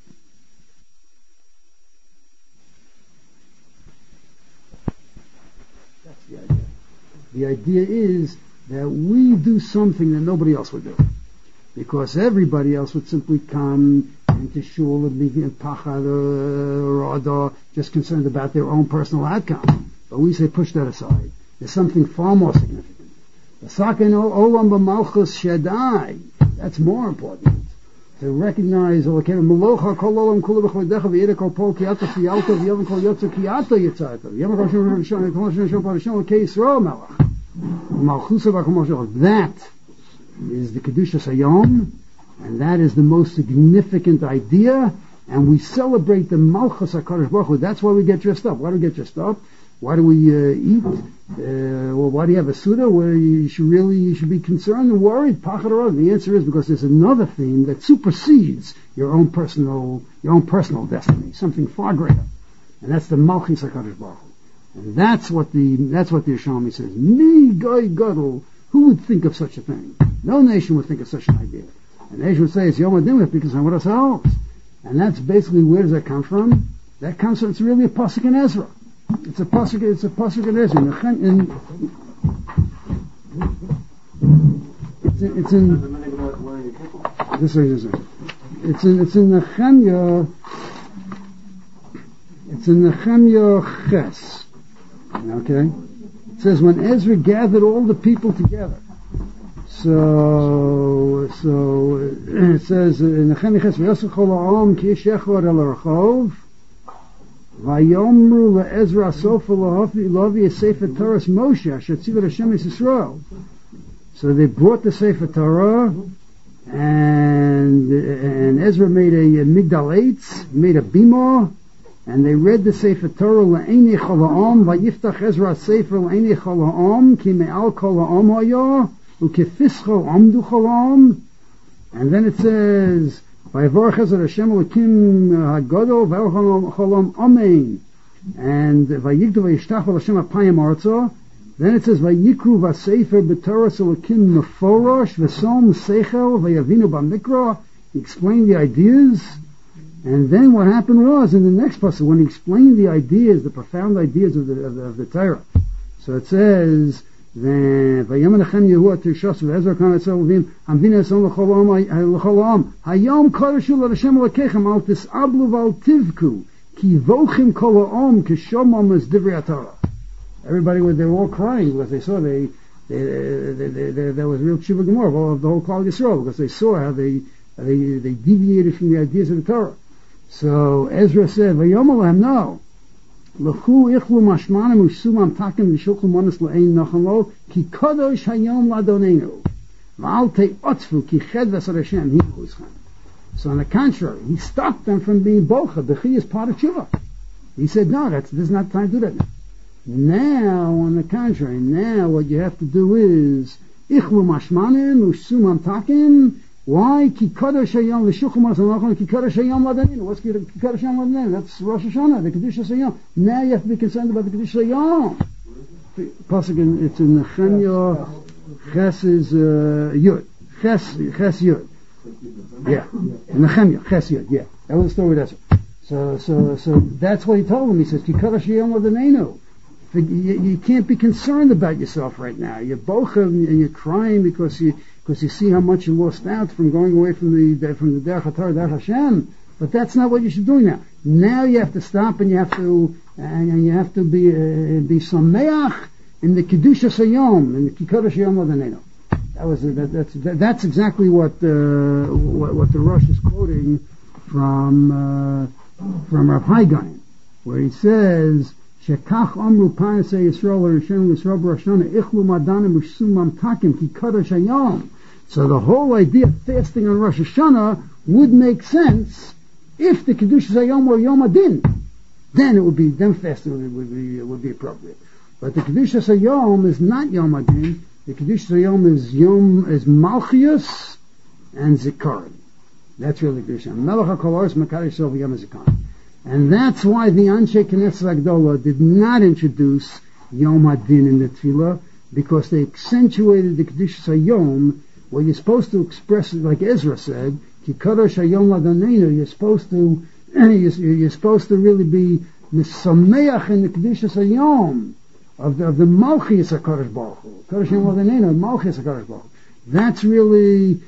that's the idea. The idea is that we do something that nobody else would do. Because everybody else would simply come into shul and be in pachad or just concerned about their own personal outcome. But we say push that aside. There's something far more significant. V'saken olam b'malchus shadai. That's more important. To recognize Melocha kol olam kula b'chvodecha v'yeda kol pol kiyato fiyalto v'yom kol yotzo kiyato yitzarto v'yom kol shon parashon kei Yisrael melech malchusa v'chamoshel. That is the Kedushas Hayom, and that is the most significant idea, and we celebrate the Malchus HaKadosh Baruch Hu. That's why we get dressed up. Why do we get dressed up? Why do we eat? Why do you have a Suda where you should be concerned and worried? The answer is because there's another theme that supersedes your own personal destiny, something far greater, and that's the Malchus HaKadosh Baruch Hu. And that's what the Yerushalmi says. Mi Goy Gadol. Who would think of such a thing? No nation would think of such an idea. A nation would say it's Yom HaDin, we have to be concerned with ourselves. And that's basically, where does that come from? That comes from, it's really a pasuk in Ezra. It's a pasuk in Ezra. It's in Nehemiah. It's in Nehemiah Ches. Okay? It says, when Ezra gathered all the people together. So it says in Nehemiah Ches, v'yosech kol ha'am ki yeshechor el harchov, v'yomru le'Ezra sofa lavi a Sefer Torah Moshe asher tzivat Hashem es Yisrael. So they brought the Sefer Torah, and Ezra made a Migdal Eitz, made a bima, and they read the Sefer Torah le'einei chol ha'am, v'yiftach Ezra Sefer le'einei chol ha'am, ki me'al kol ha'am haya, u'kefischo amdu chol ha'am. And then it says, v'yivorach Ezra Hashem Elokim hagadol v'el chol ha'am amen. And v'yigdu v'yishtach Hashem apayim arza, Then it says, Vayikru v'sefer b'Torah Elokim meforosh v'som seichel v'yavinu b'mikra. He explained the ideas, and then what happened was, in the next passage, when he explained the ideas, the profound ideas of the Torah. So it says, Vayamanachem Yehuah Tirshos v'Ezra Kan Etzol Vim Hamdina Etzol L'chol Ha'am Hayom Kodeshu L'Hashem L'Kechem Al Tis'ablu V'Al Tivku Ki Vochim Kol Ha'am Kishomam Es Divrei HaTorah. Everybody, they were all crying because they saw there was real tshuva gemara of the whole Klal Yisrael, because they saw how they deviated from the ideas of the Torah. So Ezra said, "Vayomer lahem, no, l'chu ichlu mashmanim u'shumam takim v'shulchu monas l'ein nachalo ki kadosh hayom ladonenu v'al te'otzfu ki ched v'asar Hashem hi'chuschem." So on the contrary, he stopped them from being bocha. Bechi is part of tshuva. He said, "No, this is not time to do that now." Now, on the contrary, now what you have to do is ichlu mashmanim u'shumam takim. Why? Ki kadosh hayom l'shuchum asanachon ki kadosh hayom ladaninu. What's ki kadosh hayom ladaninu? That's Rosh Hashanah, the Kedusha Hayom. Now you have to be concerned about the Kedusha Hayom. Pasuk, it's in Nehemiah. Ches is Yud. Ches Yud. Yeah, in Nehemiah. Ches Yud. Yeah, that was the story. That's it. So that's what he told him. He says ki kadosh hayom ladaninu. You can't be concerned about yourself right now. You're bocha and you're crying because you see how much you lost out from going away from the Derech HaTorah, Derech Hashem. But that's not what you should do now. Now you have to stop and you have to be sameach in the Kedusha Hayom, in the Kikodesh Hayom Ladanenu. That's exactly what the Rosh is quoting from Rav Hai Gaon, where he says, Shekach Amru Parasei Yisrael Rishon Yisrael Barashana Ichlu Madanim Ushsumam Takim Ki Kadosh Hayom. So the whole idea of fasting on Rosh Hashanah would make sense if the Kedusha Hayom were Yom Adin. Then fasting would be appropriate. But the Kedusha Hayom is not Yom Adin. The Kedusha Hayom is Malchius and Zikaron. That's really Kedusha. Melech HaKol Oros Mekadosh Yisrael V'Yom HaZikaron. And that's why the Anshe Knesset Agdola did not introduce Yom Adin in the Tefillah, because they accentuated the Kedusha Hayom, where you're supposed to express it like Ezra said, Ki Kadosh Hayom Ladanenu. You're supposed to really be misameach in the Kedusha Hayom of the Malchus HaKadosh Baruch Hu. Kadosh Hayom Ladanenu, Malchus HaKadosh Baruch Hu. That's really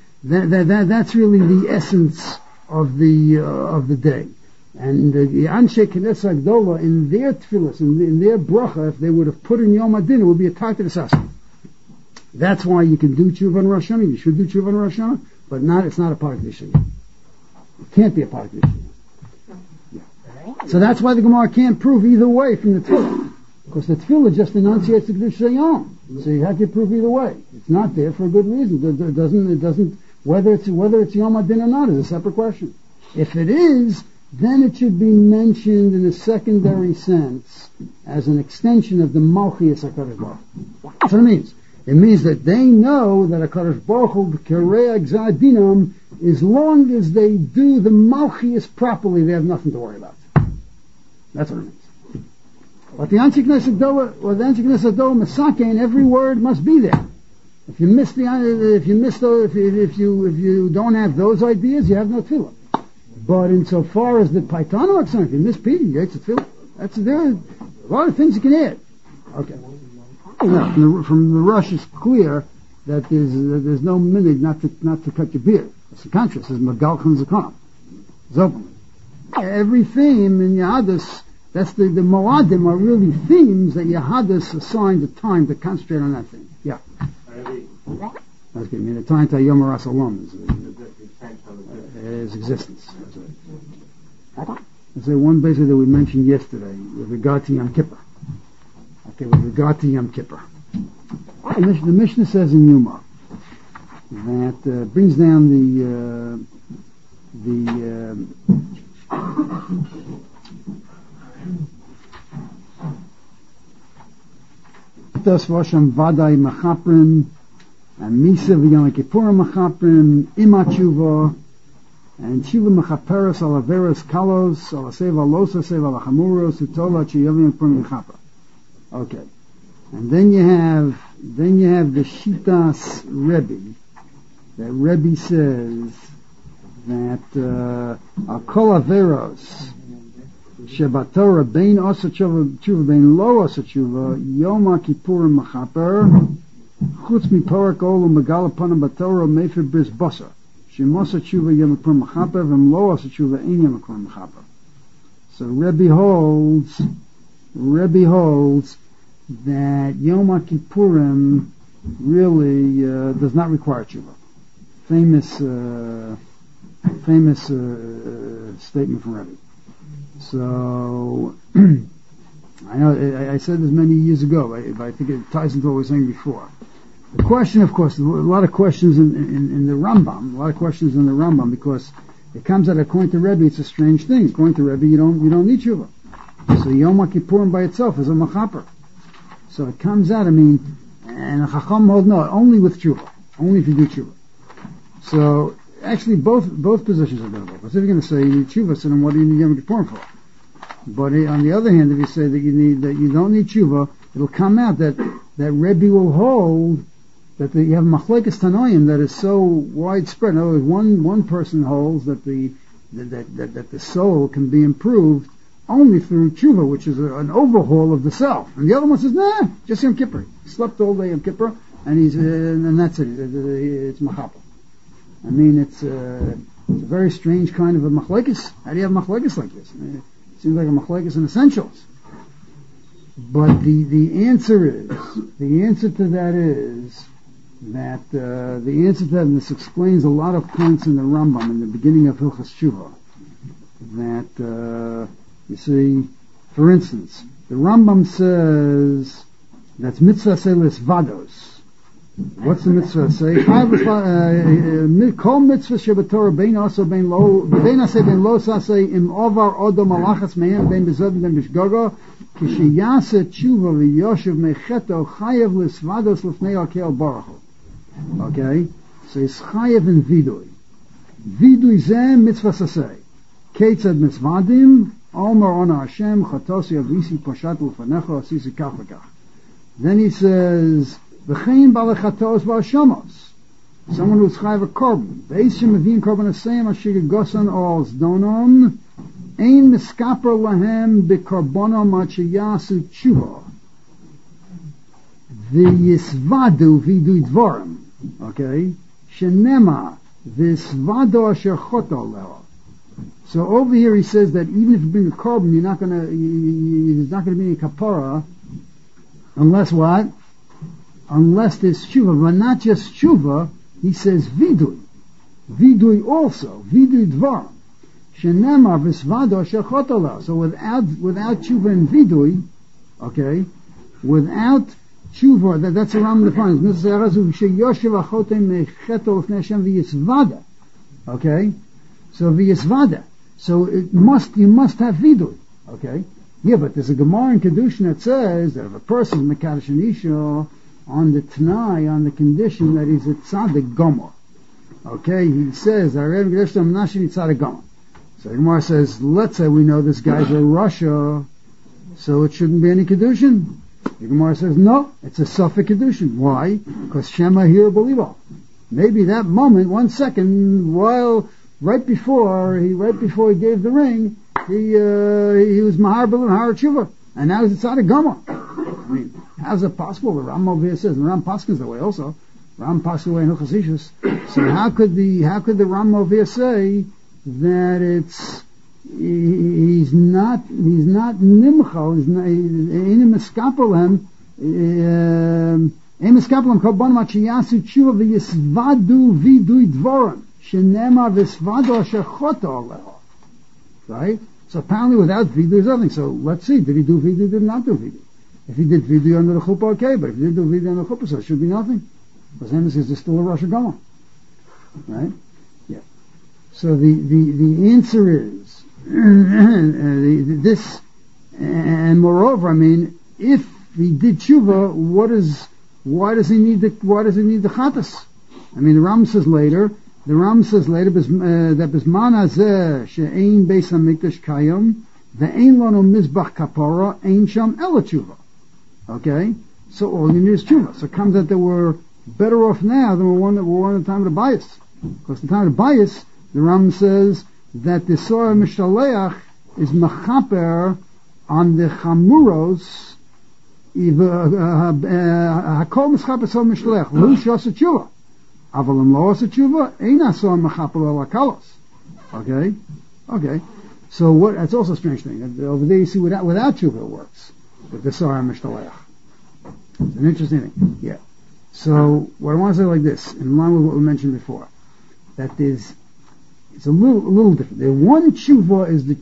the essence of the day. And the Anshe Knesset Agdola, in their tefillas, in their bracha, if they would have put in Yom Adin, it would be a target assassin. That's why you can do tshuva on Rosh Hashanah. You should do tshuva on Rosh Hashanah, but it's not a part of the Shia. It can't be a part of the Shia. Yeah. So that's why the Gemara can't prove either way from the tefillah, because the tefillah just enunciates the Kedusha Hayom. So you have to prove either way. It's not there for a good reason. It doesn't. Whether it's Yom Adin or not is a separate question. If it is, then it should be mentioned in a secondary sense as an extension of the Malchus HaKadosh Baruch Hu. That's what it means. It means that they know that HaKadosh Baruch Hu Kerei Gzar Dinam, as long as they do the Malchus properly, they have nothing to worry about. That's what it means. But the Anshe Knesset Agdola Masakein, every word must be there. If you don't have those ideas, you have no tefillah. But insofar as the Paitano Aksan, if you miss Peter, you get the tefillah. There are a lot of things you can add. Okay. Now, from the Rosh it's clear that there's no minute not to cut your beard. It's the contrast. It's Magalchan Zakonam. It's open. Every theme in Yahadis, that's the Moadim are really themes that Yahadis assigned the time to concentrate on that thing. Yeah. That's good. I mean, the time to Yom Ras Olam is existence. That's one basically that we mentioned yesterday with regard to Yom Kippur. Okay, with regard to Yom Kippur. The Mishnah says in Yuma that brings down Das Vasham Vadai Machaprin and Misa V'Yom Kippurim Machaprin Imachuva and Shiva Machaperes Alaveras Kalos Alaseva Losa Seva Lachamuros Utola Chiyavim Purim Machapra. Okay. And then you have the Shitas Rebbe. That Rebbe says that Akol Averos Shebatorah Bein Osa Tshuva Bein Lo Osa Tshuva Yom HaKippurim Mechaper Chutz Miporak Olu Megala Panam Batorah Mefer Bris Bosa Shem Osa Tshuva Yom HaKippurim Mechaper V'em Lo Osa Tshuva Ein Yom HaKippurim Mechaper. So Rebbe holds that Yom HaKippurim really does not require tshuva. Famous statement from Rebbe. So I know I said this many years ago, but I think it ties into what we were saying before. The question, of course, a lot of questions in the Rambam, because it comes out according to Rebbe, it's a strange thing. According to Rebbe, you don't need tshuva. So Yom HaKippurim by itself is a machaper. So it comes out, and a Chacham hold no, only with tshuva, only if you do tshuva. So actually, both positions are available. Because if you're going to say you need tshuva, so then what do you need Yom Kippur for? But on the other hand, if you say that you don't need tshuva, it'll come out that Rebbe will hold that you have machlekes tanoim that is so widespread. In other words, one person holds that the soul can be improved only through tshuva, which is an overhaul of the self, and the other one says, nah, just Yom Kippur. He slept all day Yom Kippur, and that's it. It's machaper. It's a very strange kind of a machlekes. How do you have machlekes like this? It seems like a machlekes in essentials. But the answer to that is that and this explains a lot of points in the Rambam in the beginning of Hilchas Tshuva. That you see, for instance, the Rambam says that's mitzvah selis vados. What's the mitzvah say? Kol mitzvah shebatorah bein asa bein lo bein asa bein lo sasei im ovar odo malachas mehem bein bezod bein bishgogo kishiyase tshuva v'yoshev mecheto chayev lisvados lefnei akel baruch. Okay, so it's chayev in vidui. Vidui zeh mitzvah sasei. Keitzad mitzvadim Omer ona Hashem chatosi avisi poshat l'fanecha asisi kach v'kach. Then he says v'chein balachatos v'ashamos. Someone who's chayav a korban. Ve'esim avim korban asayim asher gosan al zdonon ein miskaper lahem b'korbonom ad sheyasu tshuva v'yisvadu v'idui dvorim. Okay, shenema v'yisvadu asher choto leho. So over here he says that even if you bring a korban, there's not going to be any kapara, unless what? Unless there's tshuva, but not just tshuva. He says vidui also, vidui dvar, shenemar v'svado shechotala. So without tshuva and vidui, okay, without tshuva, that's a Rambam defines. Okay, so v'yisvada. So you must have vidui, okay? Yeah, but there's a Gemara in Kedushin that says that if a person is mekadosh an isha on the t'nai, on the condition that he's a tzaddik gomer, okay? He says, "Arev Kedosh Namnashin tzaddik gomer." So the Gemara says, let's say we know this guy's a Russia, so it shouldn't be any Kedushin. The Gemara says, no, it's a Suffolk Kedushin. Why? Because Shema here believe. Maybe that moment, 1 second, right before he gave the ring, he was Mahar B'Lim Har Tshuva, and now he's a Tzaddik Gomer. How's it possible? The Ram over here says, the Ram Paskins the way also. Ram Paskins the way in Hilchos Ishus. So how could the Ram over here say that he's not nimchal, he's not in miskapelem, in miskapelem korban mat sheyasu tshuva v'yisvadu vidui dvorim. Right? So apparently without vidu there's nothing. So let's see, did he do vidu, did not do vidu? If he did vidu under the chuppah, okay, but if he didn't do vidu under the chuppah, so it should be nothing. Because then this is still a Rosh Hashanah. Right? Yeah. So the answer is this, and moreover, if he did tshuva, why does he need the chatas? The Ram says later that Bisman Hazeh she'ein Beis Hamikdash kayom ve'ein lanu mizbach kapara ein sham ela tshuva. Okay, So all you need is tshuva. So it comes that they were better off now than we were in the time of the bias. Because the time of the bias, the Ram says that the Soar Mishaleach is machaper on the chamuros, hakol mischaper Soar Mishaleach, lu shasa tshuva. Avalim lo asa tshuva, eina Soar machaper al okay? Okay. So what, that's also a strange thing. Over there you see without tshuva it works. With the Soar Mishaleach. It's an interesting thing. Yeah. So what I want to say like this, in line with what we mentioned before, that it's a little different. One tshuva is the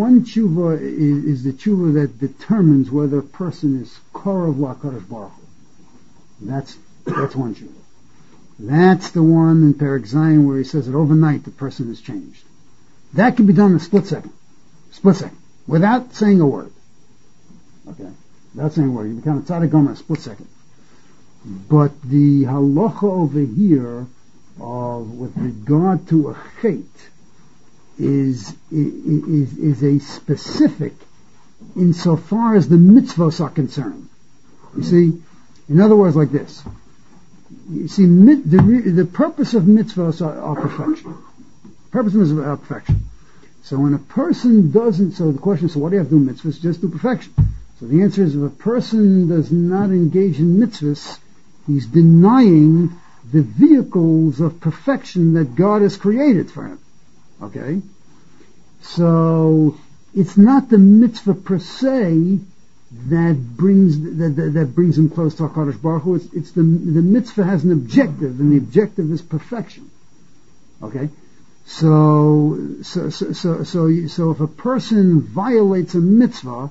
tshuva that determines whether a person is korav la'kadosh baruch Hu. That's one tshuva. That's the one in Perek Zayin where he says that overnight the person is changed. That can be done in a split second, without saying a word. Okay, without saying a word, you become a tzaddik gomer in a split second. But the halacha over here, with regard to a chait, is a specific insofar as the mitzvahs are concerned. You see, in other words, like this. You see, the purpose of mitzvahs are perfection. Purpose of mitzvahs are perfection. So when a person doesn't, so the question is, so what do you have to do mitzvahs? Just do perfection. So the answer is, if a person does not engage in mitzvahs, he's denying the vehicles of perfection that God has created for him. Okay? So it's not the mitzvah per se that brings him close to HaKadosh Baruch Hu. It's the mitzvah has an objective, and the objective is perfection. Okay? So if a person violates a mitzvah,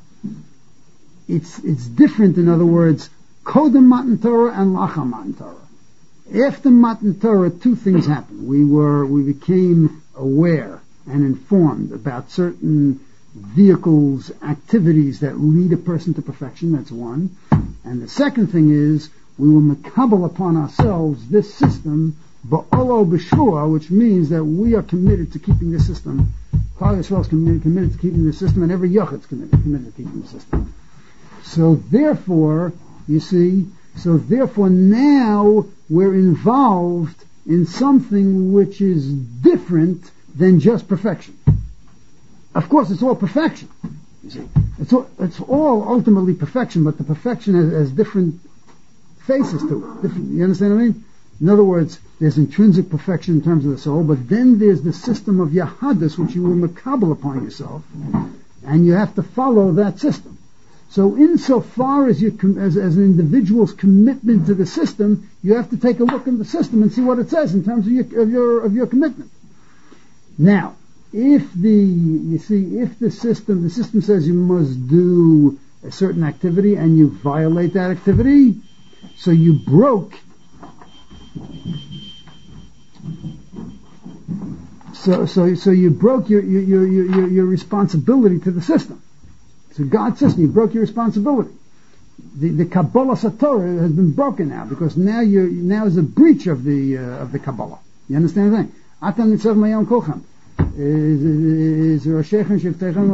it's different. In other words, Kodem Matan Torah and Lacha Matan Torah. After Matan Torah, two things happened. We became aware and informed about certain vehicles, activities that lead a person to perfection. That's one. And the second thing is, we were makabel upon ourselves this system, ba'olo b'shua, which means that we are committed to keeping this system. Klal Yisrael is committed to keeping the system, and every yachid is committed to keeping the system. So therefore, you see, now we're involved in something which is different than just perfection. Of course, it's all perfection. You see, it's all ultimately perfection, but the perfection has different faces to it. You understand what I mean? In other words, there's intrinsic perfection in terms of the soul, but then there's the system of Yahadus, which you will makabel upon yourself, and you have to follow that system. So insofar as as an individual's commitment to the system, you have to take a look in the system and see what it says in terms of your commitment. Now, if the system says you must do a certain activity and you violate that activity, so you broke you broke your responsibility to the system. So God's system, you broke your responsibility. The Kabbalah Satorah has been broken now, because now is a breach of the Kabbalah. You understand the thing? Atan nitzav mayam kolchem. Is Roshechem Shiftechem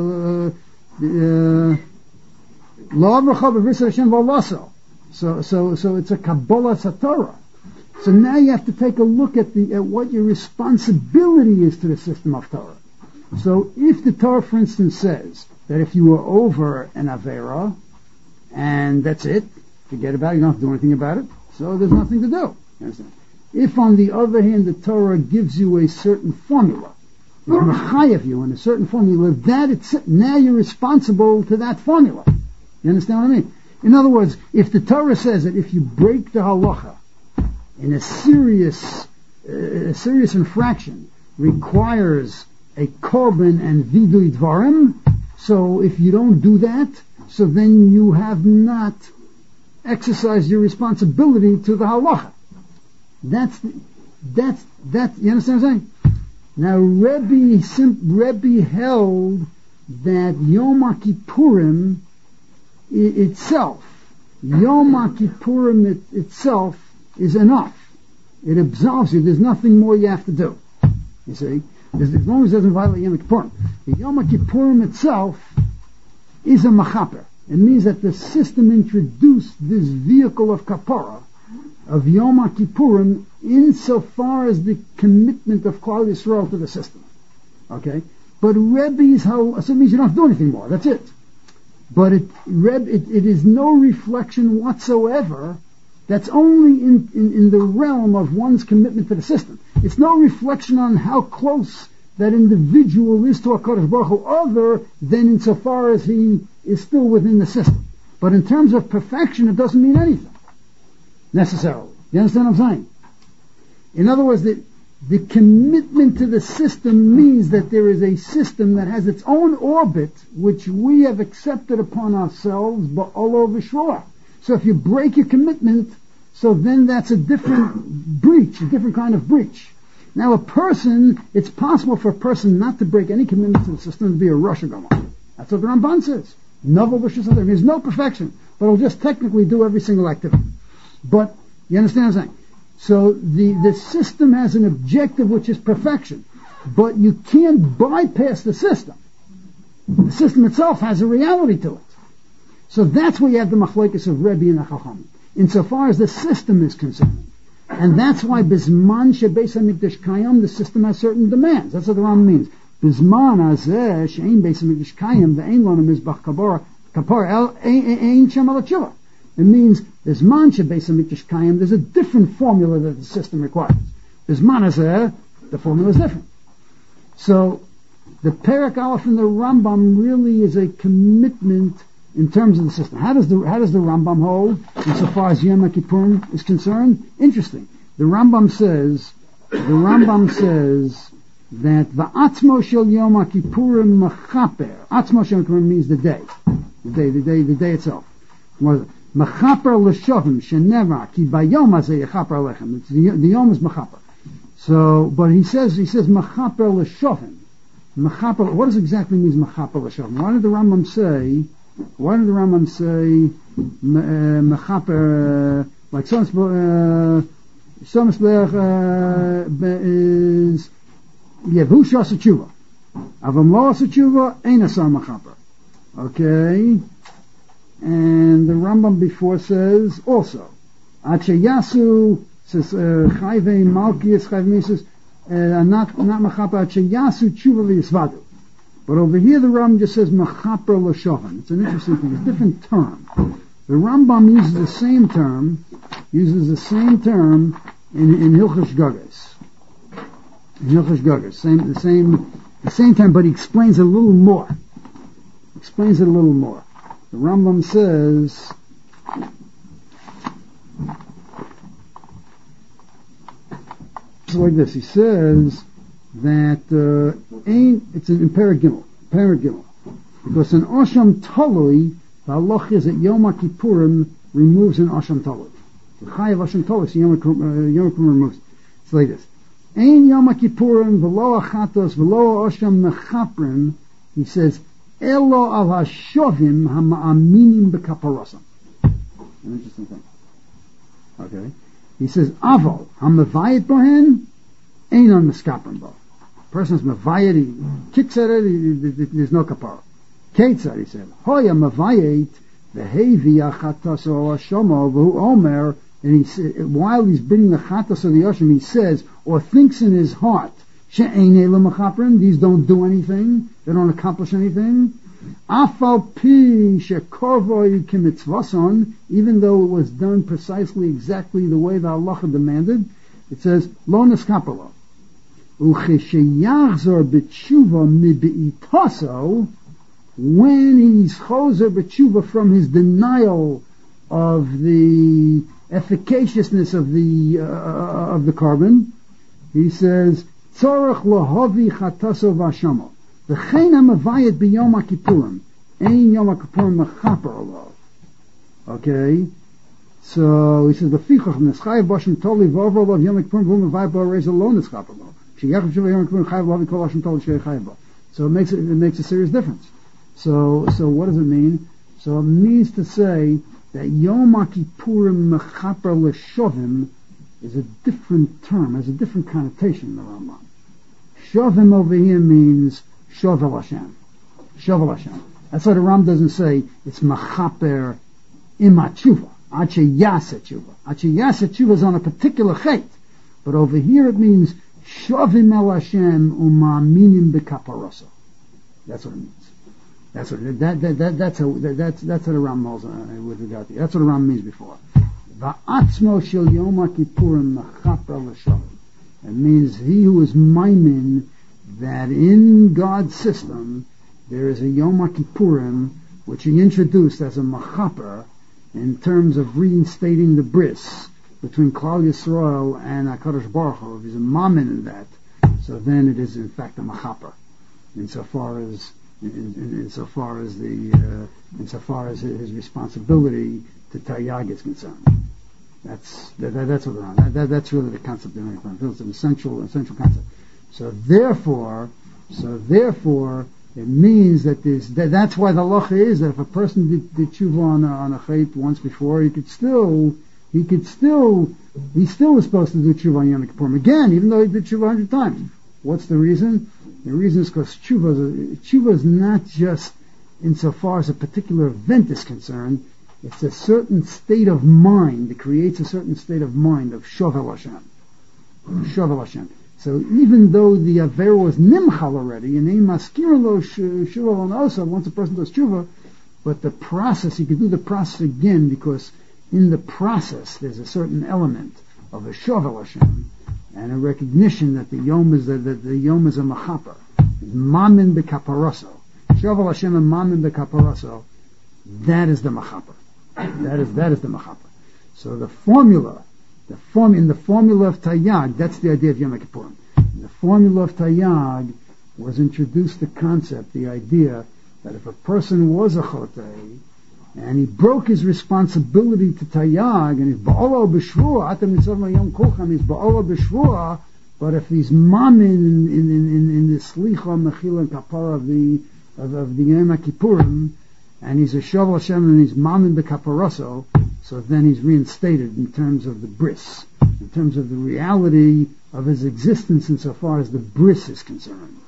Lo Avrcha B'Vris Hashem V'Olaso. So it's a Kabbalah Satorah. So now you have to take a look at what your responsibility is to the system of Torah. So if the Torah, for instance, says that if you were over an Avera, and that's it, forget about it, you don't have to do anything about it, so there's nothing to do. You understand? If, on the other hand, the Torah gives you a certain formula, it's mechayev you in a certain formula, now you're responsible to that formula. You understand what I mean? In other words, if the Torah says that if you break the halacha in a serious infraction, requires a korban and vidui dvarim, so if you don't do that, so then you have not exercised your responsibility to the halacha. That's you understand what I'm saying? Now Rebbe held that Yom Kippurim itself is enough. It absolves you. There's nothing more you have to do. You see? As long as it doesn't violate Yom Kippurim. The Yom Kippurim itself is a machaper. It means that the system introduced this vehicle of kapara, of Yom Kippurim, insofar as the commitment of Klal Yisrael to the system. Okay? But Rebbe's whole, so it means you don't have to do anything more, that's it. But it is no reflection whatsoever. That's only in the realm of one's commitment to the system. It's no reflection on how close that individual is to HaKadosh Baruch Hu, other than insofar as he is still within the system. But in terms of perfection, it doesn't mean anything, necessarily. You understand what I'm saying? In other words, the commitment to the system means that there is a system that has its own orbit, which we have accepted upon ourselves, but all over shore. So if you break your commitment, so then that's a different breach, a different kind of breach. Now it's possible for a person not to break any commitment to the system to be a Rosh Hashanah. That's what the Ramban says. There's no perfection, but it'll just technically do every single activity. But, you understand what I'm saying? So the system has an objective which is perfection, but you can't bypass the system. The system itself has a reality to it. So that's where you have the machlokes of Rebbe and the Chacham, insofar as the system is concerned. And that's why Bisman Shebeis HaMikdash Kayam, the system has certain demands. That's what the Ram means. Bisman Hazeh She'ein Beis HaMikdash Kayam Ve'ein Lo Mizbach Kapar Ein Shem Al Tshuva. It means Bisman Shebeis HaMikdash Kayam, there's a different formula that the system requires. Bisman Hazeh, the formula is different. So the Perek Aleph in the Rambam really is a commitment in terms of the system. How does the Rambam hold insofar as Yom Kippurim is concerned? Interesting. The Rambam says that va'atzmo shel Yom Kippurim mechaper. Atzmo shel Yom Kippurim means the day itself. Mechaper l'shovim sheneva ki bayom hazeh yechaper alechem. The yom is mechaper. So, but he says mechaper l'shovim. Mechaper. What does exactly means mechaper l'shovim? Why did the Rambam say mechaper, like Soms is Yevusha Sachuva. Avam Lo Sachuva Ein Asar Mechaper. Okay? And the Rambam before says also Ache Yasu says Chayvei Malkias Chayvei says not Mechaper Ache Yasu Tshuva V'Yisvadu. But over here the Rambam just says Mechaper L'Shovan. It's an interesting thing. It's a different term. The Rambam uses the same term in Hilchos Gagas. In Hilchos Gagas. The same term, but he explains it a little more. The Rambam says it's like this. He says that it's in Perek Gimel, because an Osham Talui, the halach is that Yom Kippurim removes an Osham Talui. The Chayav Osham Talui, so Yom Kippurim removes it. It's like this. Ein Yom Kippurim v'lo achatos v'lo Osham mechaprim, he says, Elo al hashovim ha'ma'aminim b'kaparosam. An interesting thing. Okay. He says, Aval ha'mavayit bohen, ein on miskaprim bo. Person's mavayit, he kicks at it, there's no kapara. Ketzad, he said, Hoya mavayit v'hevi achatos o hashomo v'hu omer, and he said, while he's bringing the chatos of the osham, he says, or thinks in his heart, she'ein elu mechaprim, these don't do anything, they don't accomplish anything. Afal pi shekorvoi kimitzvason, even though it was done precisely exactly the way the halacha demanded, it says, lo neskapalo. Uchesheyachzor b'tshuva mibeitaso, when he's chozer b'tshuva from his denial of the efficaciousness of the carbon, he says, tzorach lahavi chataso v'ashamo. V'chein ha'mavayit b'yom ha'kippurim, ein yom ha'kippurim mechaper olav. Okay? So, he says, v'fichach neschayev b'ashim toli v'over olav yom ha'kippurim v'um ha'vayit b'o reiz lo neschaper olav. She'yachim shuvah yom ha'kippurim chayev olav yikol ashim toli she'y chayev olav. So it makes a serious difference. So what does it mean? So it means to say that Yom Kippurim mechaper l'shovim is a different term, has a different connotation in the Rambam. Shovim over here means Shovel Hashem. That's why the Ram doesn't say it's machaper ima tshuva. Ache yasa tshuva. Ache yasa tshuva is on a particular chait. But over here it means shavim el Hashem uma'aminim b'kaparoso. That's what it means. That's what that's what the Ram knows with regard to. That's what the Ram means before. Va'atzmo shel Yom Kippurim machaper l'shavim. It means he who is miming that in God's system there is a Yom Kippurim which he introduced as a machaper in terms of reinstating the bris between Klal Yisrael and HaKadosh Baruch Hu. If he's a mamin in that, so then it is in fact a machaper insofar as his responsibility to Taryag is concerned. That's what that's really the concept of Yom Kippurim. It's an essential concept. So therefore, it means that that's why the halacha is that if a person did tshuva on a chait once before, he's still was supposed to do tshuva on Yom Kippurim again, even though he did tshuva 100 times. What's the reason? The reason is because tshuva is not just insofar as a particular event is concerned. It's a certain state of mind. It creates a certain state of mind of Shovel Hashem. Shovel Hashem. So even though the Avera was nimchal already, and maskir lo shuva on also once a person does tshuva, but the process, he could do the process again because in the process there's a certain element of a Shovel Hashem and a recognition that the Yom is a machaper. Mamin b'kaparoso. Shovel Hashem and Mamin b'kaparoso. That is the machaper. That is the machaper. So the formula of Taryag, that's the idea of Yom Kippurim. In the formula of Taryag was introduced the concept, the idea that if a person was a chotei and he broke his responsibility to Taryag and he's ba'olo b'shvua, atam nitzavma yom kulcham, he's ba'olo b'shvua, but if he's mamin in the slicha, mechila, and kapara of the Yom Kippurim, and he's a Shovel Hashem and he's mamin b'kaparoso, so then he's reinstated in terms of the bris, in terms of the reality of his existence insofar as the bris is concerned.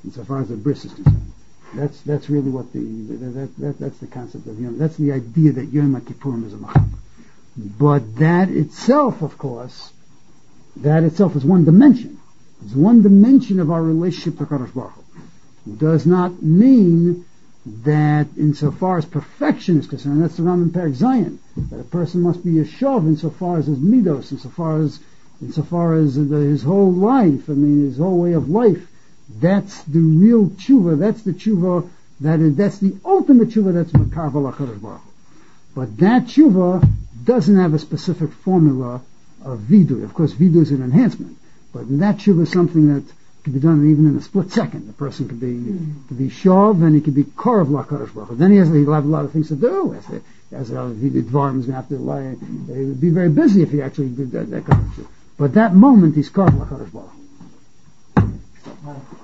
That's really what that's the concept of Yom. That's the idea that Yom Kippurim is a machaper. But that itself, of course, is one dimension. It's one dimension of our relationship to Kadosh Baruch Hu. It does not mean that insofar as perfection is concerned, that's the Ram in Perek Zion, that a person must be a shav insofar as his midos, insofar as his whole life, his whole way of life. That's the real tshuva. That's the tshuva that's the ultimate tshuva. That's makar v'lakadosh baruch Hu. But that tshuva doesn't have a specific formula of vidu. Of course, vidu is an enhancement, but that tshuva is something that can be done even in a split second. The person could be shav and he could be korav lakadosh baruch Hu. Then he'll have a lot of things to do. As the dvarim is going to have to lie. He would be very busy if he actually did that kind of tshuva. But that moment he's korav lakadosh baruch Hu.